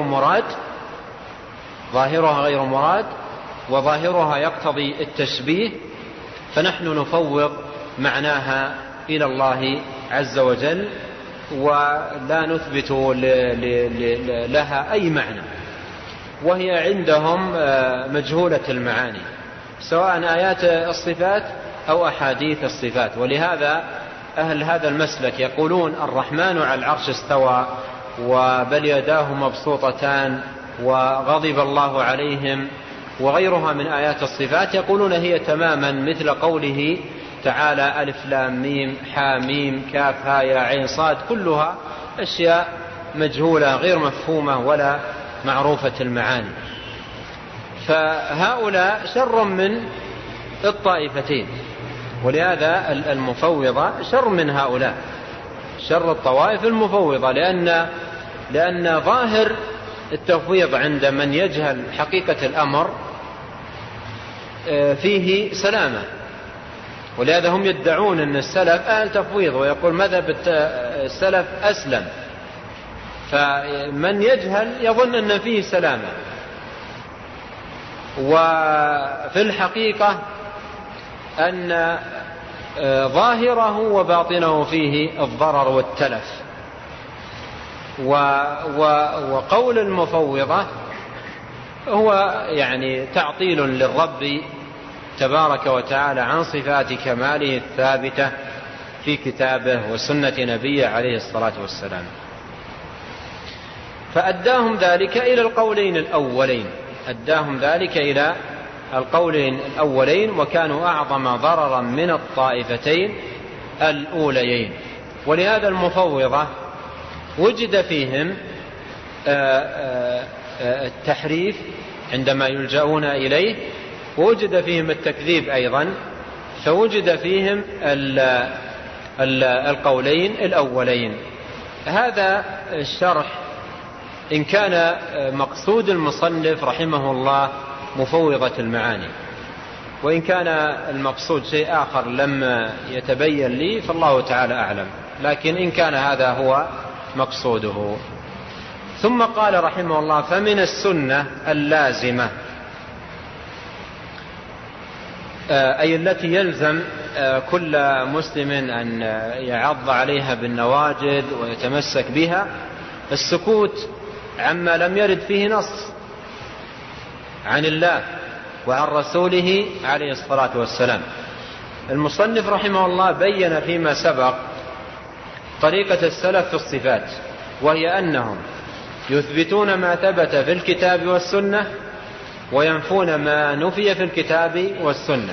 مراد وظاهرها يقتضي التشبيه، فنحن نفوض معناها إلى الله عز وجل ولا نثبت لها أي معنى، وهي عندهم مجهولة المعاني، سواء آيات الصفات أو أحاديث الصفات. ولهذا أهل هذا المسلك يقولون الرحمن على العرش استوى، وبل يداه مبسوطتان، وغضب الله عليهم، وغيرها من آيات الصفات، يقولون هي تماما مثل قوله تعالى ألف لام ميم حاميم كاف ها يا عين صاد، كلها أشياء مجهولة غير مفهومة ولا معروفة المعاني. فهؤلاء شر من الطائفتين، ولهذا المفوضة شر من هؤلاء، شر الطوائف المفوضة، لأن ظاهر التفويض عند من يجهل حقيقة الأمر فيه سلامة، ولهذا هم يدعون أن السلف أهل تفويض، ويقول مذهب السلف أسلم، فمن يجهل يظن أن فيه سلامة، وفي الحقيقة أن ظاهره وباطنه فيه الضرر والتلف. وقول المفوضة هو يعني تعطيل للرب تبارك وتعالى عن صفات كماله الثابتة في كتابه وسنة نبيه عليه الصلاة والسلام، فأداهم ذلك إلى القولين الأولين، وكانوا أعظم ضررا من الطائفتين الأوليين. ولهذا المفوضة وجد فيهم التحريف عندما يلجؤون إليه، ووجد فيهم التكذيب أيضا، فوجد فيهم القولين الأولين. هذا الشرح إن كان مقصود المصنف رحمه الله مفوضة المعاني، وإن كان المقصود شيء آخر لم يتبين لي فالله تعالى أعلم، لكن إن كان هذا هو مقصوده. ثم قال رحمه الله فمن السنة اللازمة، أي التي يلزم كل مسلم أن يعض عليها بالنواجذ ويتمسك بها، السكوت عما لم يرد فيه نص عن الله وعن رسوله عليه الصلاة والسلام. المصنف رحمه الله بين فيما سبق طريقة السلف في الصفات، وهي أنهم يثبتون ما ثبت في الكتاب والسنة وينفون ما نفي في الكتاب والسنة،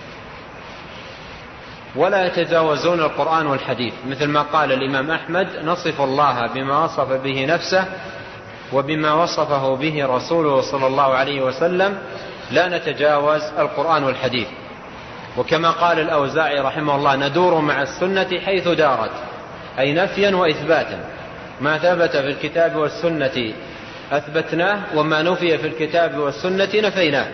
ولا يتجاوزون القرآن والحديث، مثل ما قال الإمام أحمد نصف الله بما وصف به نفسه وبما وصفه به رسوله صلى الله عليه وسلم، لا نتجاوز القرآن والحديث. وكما قال الأوزاعي رحمه الله ندور مع السنة حيث دارت، أي نفيا وإثباتا، ما ثبت في الكتاب والسنة أثبتناه، وما نفي في الكتاب والسنة نفيناه.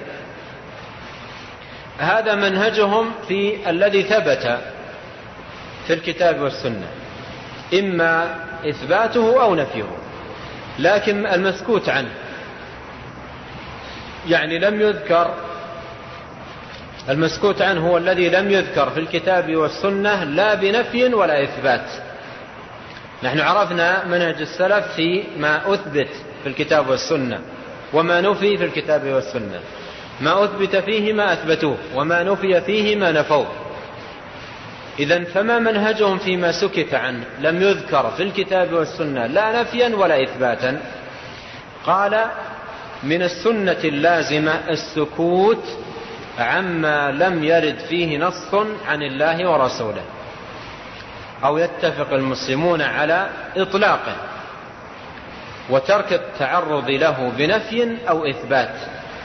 هذا منهجهم في الذي ثبت في الكتاب والسنة، إما إثباته أو نفيه، لكن المسكوت عنه، يعني لم يذكر المسكوت عنه هو الذي لم يذكر في الكتاب والسنة لا بنفي ولا إثبات. نحن عرفنا منهج السلف في ما أثبت في الكتاب والسنة وما نفي في الكتاب والسنة. ما أثبت فيه ما أثبتوه، وما نفي فيه ما نفوه. إذن فما منهجهم فيما سكت عنه لم يذكر في الكتاب والسنة لا نفيا ولا إثباتا؟ قال: من السنة اللازمة السكوت عما لم يرد فيه نص عن الله ورسوله، أو يتفق المسلمون على إطلاقه، وترك التعرض له بنفي أو إثبات.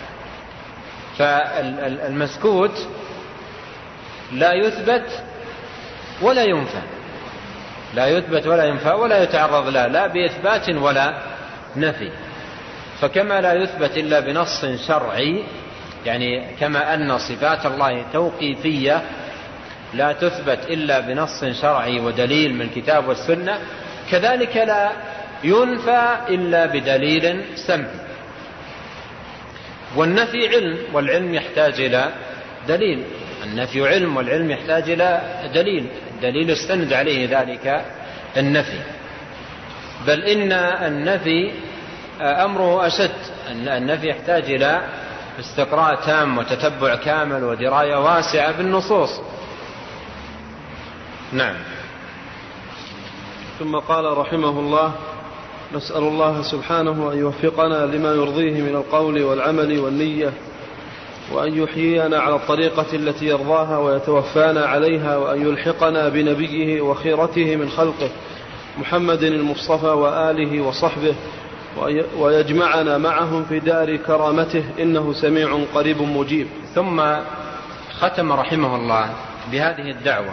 فالمسكوت لا يثبت ولا ينفى، لا يثبت ولا ينفى ولا يتعرض له لا بإثبات ولا نفي. فكما لا يثبت إلا بنص شرعي، يعني كما أن صفات الله توقيفية لا تثبت إلا بنص شرعي ودليل من الكتاب والسنة، كذلك لا ينفى إلا بدليل سمعي. والنفي علم، والعلم يحتاج إلى دليل. النفي علم، والعلم يحتاج إلى دليل يستند عليه ذلك النفي. بل إن النفي أمره أشد، النفي يحتاج إلى استقراء تام وتتبع كامل ودراية واسعة بالنصوص. نعم. ثم قال رحمه الله: نسأل الله سبحانه أن يوفقنا لما يرضيه من القول والعمل والنية، وأن يحيينا على الطريقة التي يرضاها ويتوفانا عليها، وأن يلحقنا بنبيه وخيرته من خلقه محمد المصطفى وآله وصحبه، ويجمعنا معهم في دار كرامته، إنه سميع قريب مجيب. ثم ختم رحمه الله بهذه الدعوة،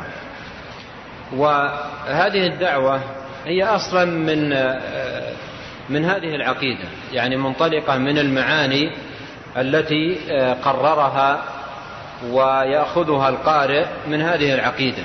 وهذه الدعوة هي أصلا من هذه العقيدة، يعني منطلقة من المعاني التي قررها ويأخذها القارئ من هذه العقيدة.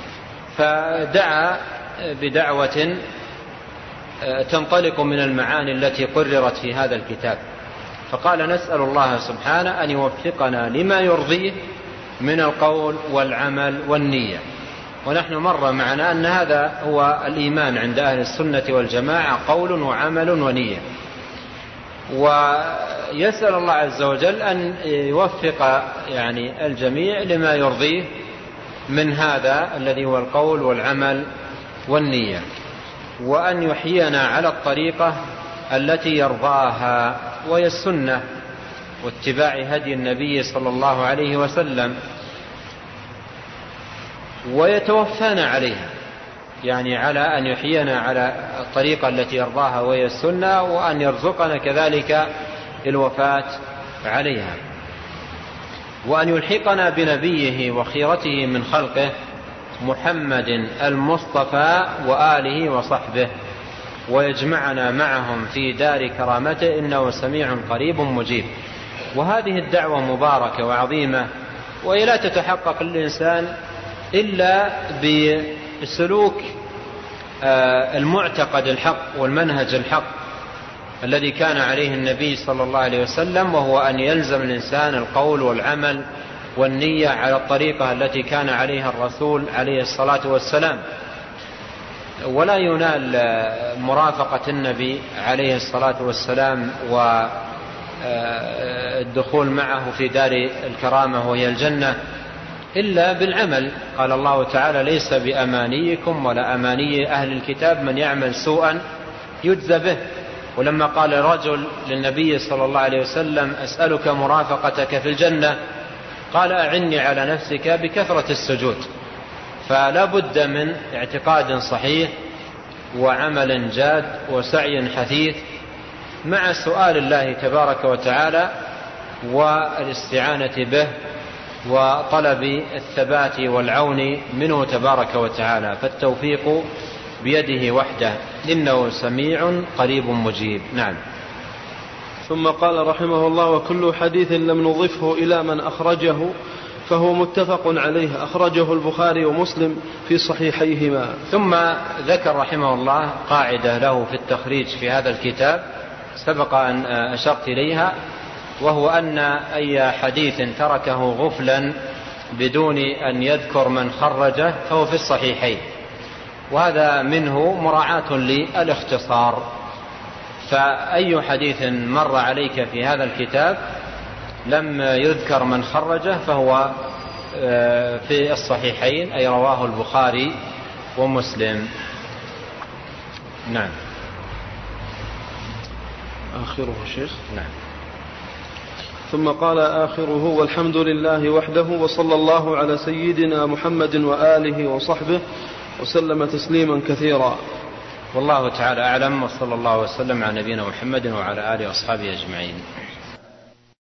فدعا بدعوة تنطلق من المعاني التي قررت في هذا الكتاب، فقال: نسأل الله سبحانه أن يوفقنا لما يرضيه من القول والعمل والنية. ونحن مر معنا أن هذا هو الإيمان عند أهل السنة والجماعة، قول وعمل ونية. ويسأل الله عز وجل أن يوفق يعني الجميع لما يرضيه من هذا الذي هو القول والعمل والنية، وأن يحيينا على الطريقة التي يرضاها، وهي السنة واتباع هدي النبي صلى الله عليه وسلم، ويتوفانا عليها، يعني على أن يحيينا على الطريقة التي يرضاها وهي السنة، وأن يرزقنا كذلك الوفاة عليها، وأن يلحقنا بنبيه وخيرته من خلقه محمد المصطفى وآله وصحبه، ويجمعنا معهم في دار كرامته، إنه سميع قريب مجيب. وهذه الدعوة مباركة وعظيمة، وهي لا تتحقق الإنسان إلا بسلوك المعتقد الحق والمنهج الحق الذي كان عليه النبي صلى الله عليه وسلم، وهو أن يلزم الإنسان القول والعمل والنية على الطريقة التي كان عليها الرسول عليه الصلاة والسلام، ولا ينال مرافقة النبي عليه الصلاة والسلام والدخول معه في دار الكرامة وهي الجنة إلا بالعمل. قال الله تعالى: ليس بأمانيكم ولا أماني أهل الكتاب، من يعمل سوءا يجزى به. ولما قال رجل للنبي صلى الله عليه وسلم: أسألك مرافقتك في الجنة، قال: أعني على نفسك بكثرة السجود. فلا بد من اعتقاد صحيح وعمل جاد وسعي حثيث، مع سؤال الله تبارك وتعالى والاستعانة به وطلب الثبات والعون منه تبارك وتعالى، فالتوفيق بيده وحده، إنه سميع قريب مجيب. نعم. ثم قال رحمه الله: وكل حديث لم نضفه إلى من أخرجه فهو متفق عليه، أخرجه البخاري ومسلم في صحيحيهما. ثم ذكر رحمه الله قاعدة له في التخريج في هذا الكتاب، سبق أن أشرت إليها، وهو أن أي حديث تركه غفلا بدون أن يذكر من خرجه فهو في الصحيحين، وهذا منه مراعاة للاختصار. فأي حديث مر عليك في هذا الكتاب لم يذكر من خرجه فهو في الصحيحين، أي رواه البخاري ومسلم. نعم. آخره شيخ. نعم. ثم قال آخره: والحمد لله وحده، وصلى الله على سيدنا محمد وآله وصحبه وسلم تسليما كثيرا. والله تعالى أعلم، وصلى الله وسلم على نبينا محمد وعلى آله وأصحابه أجمعين.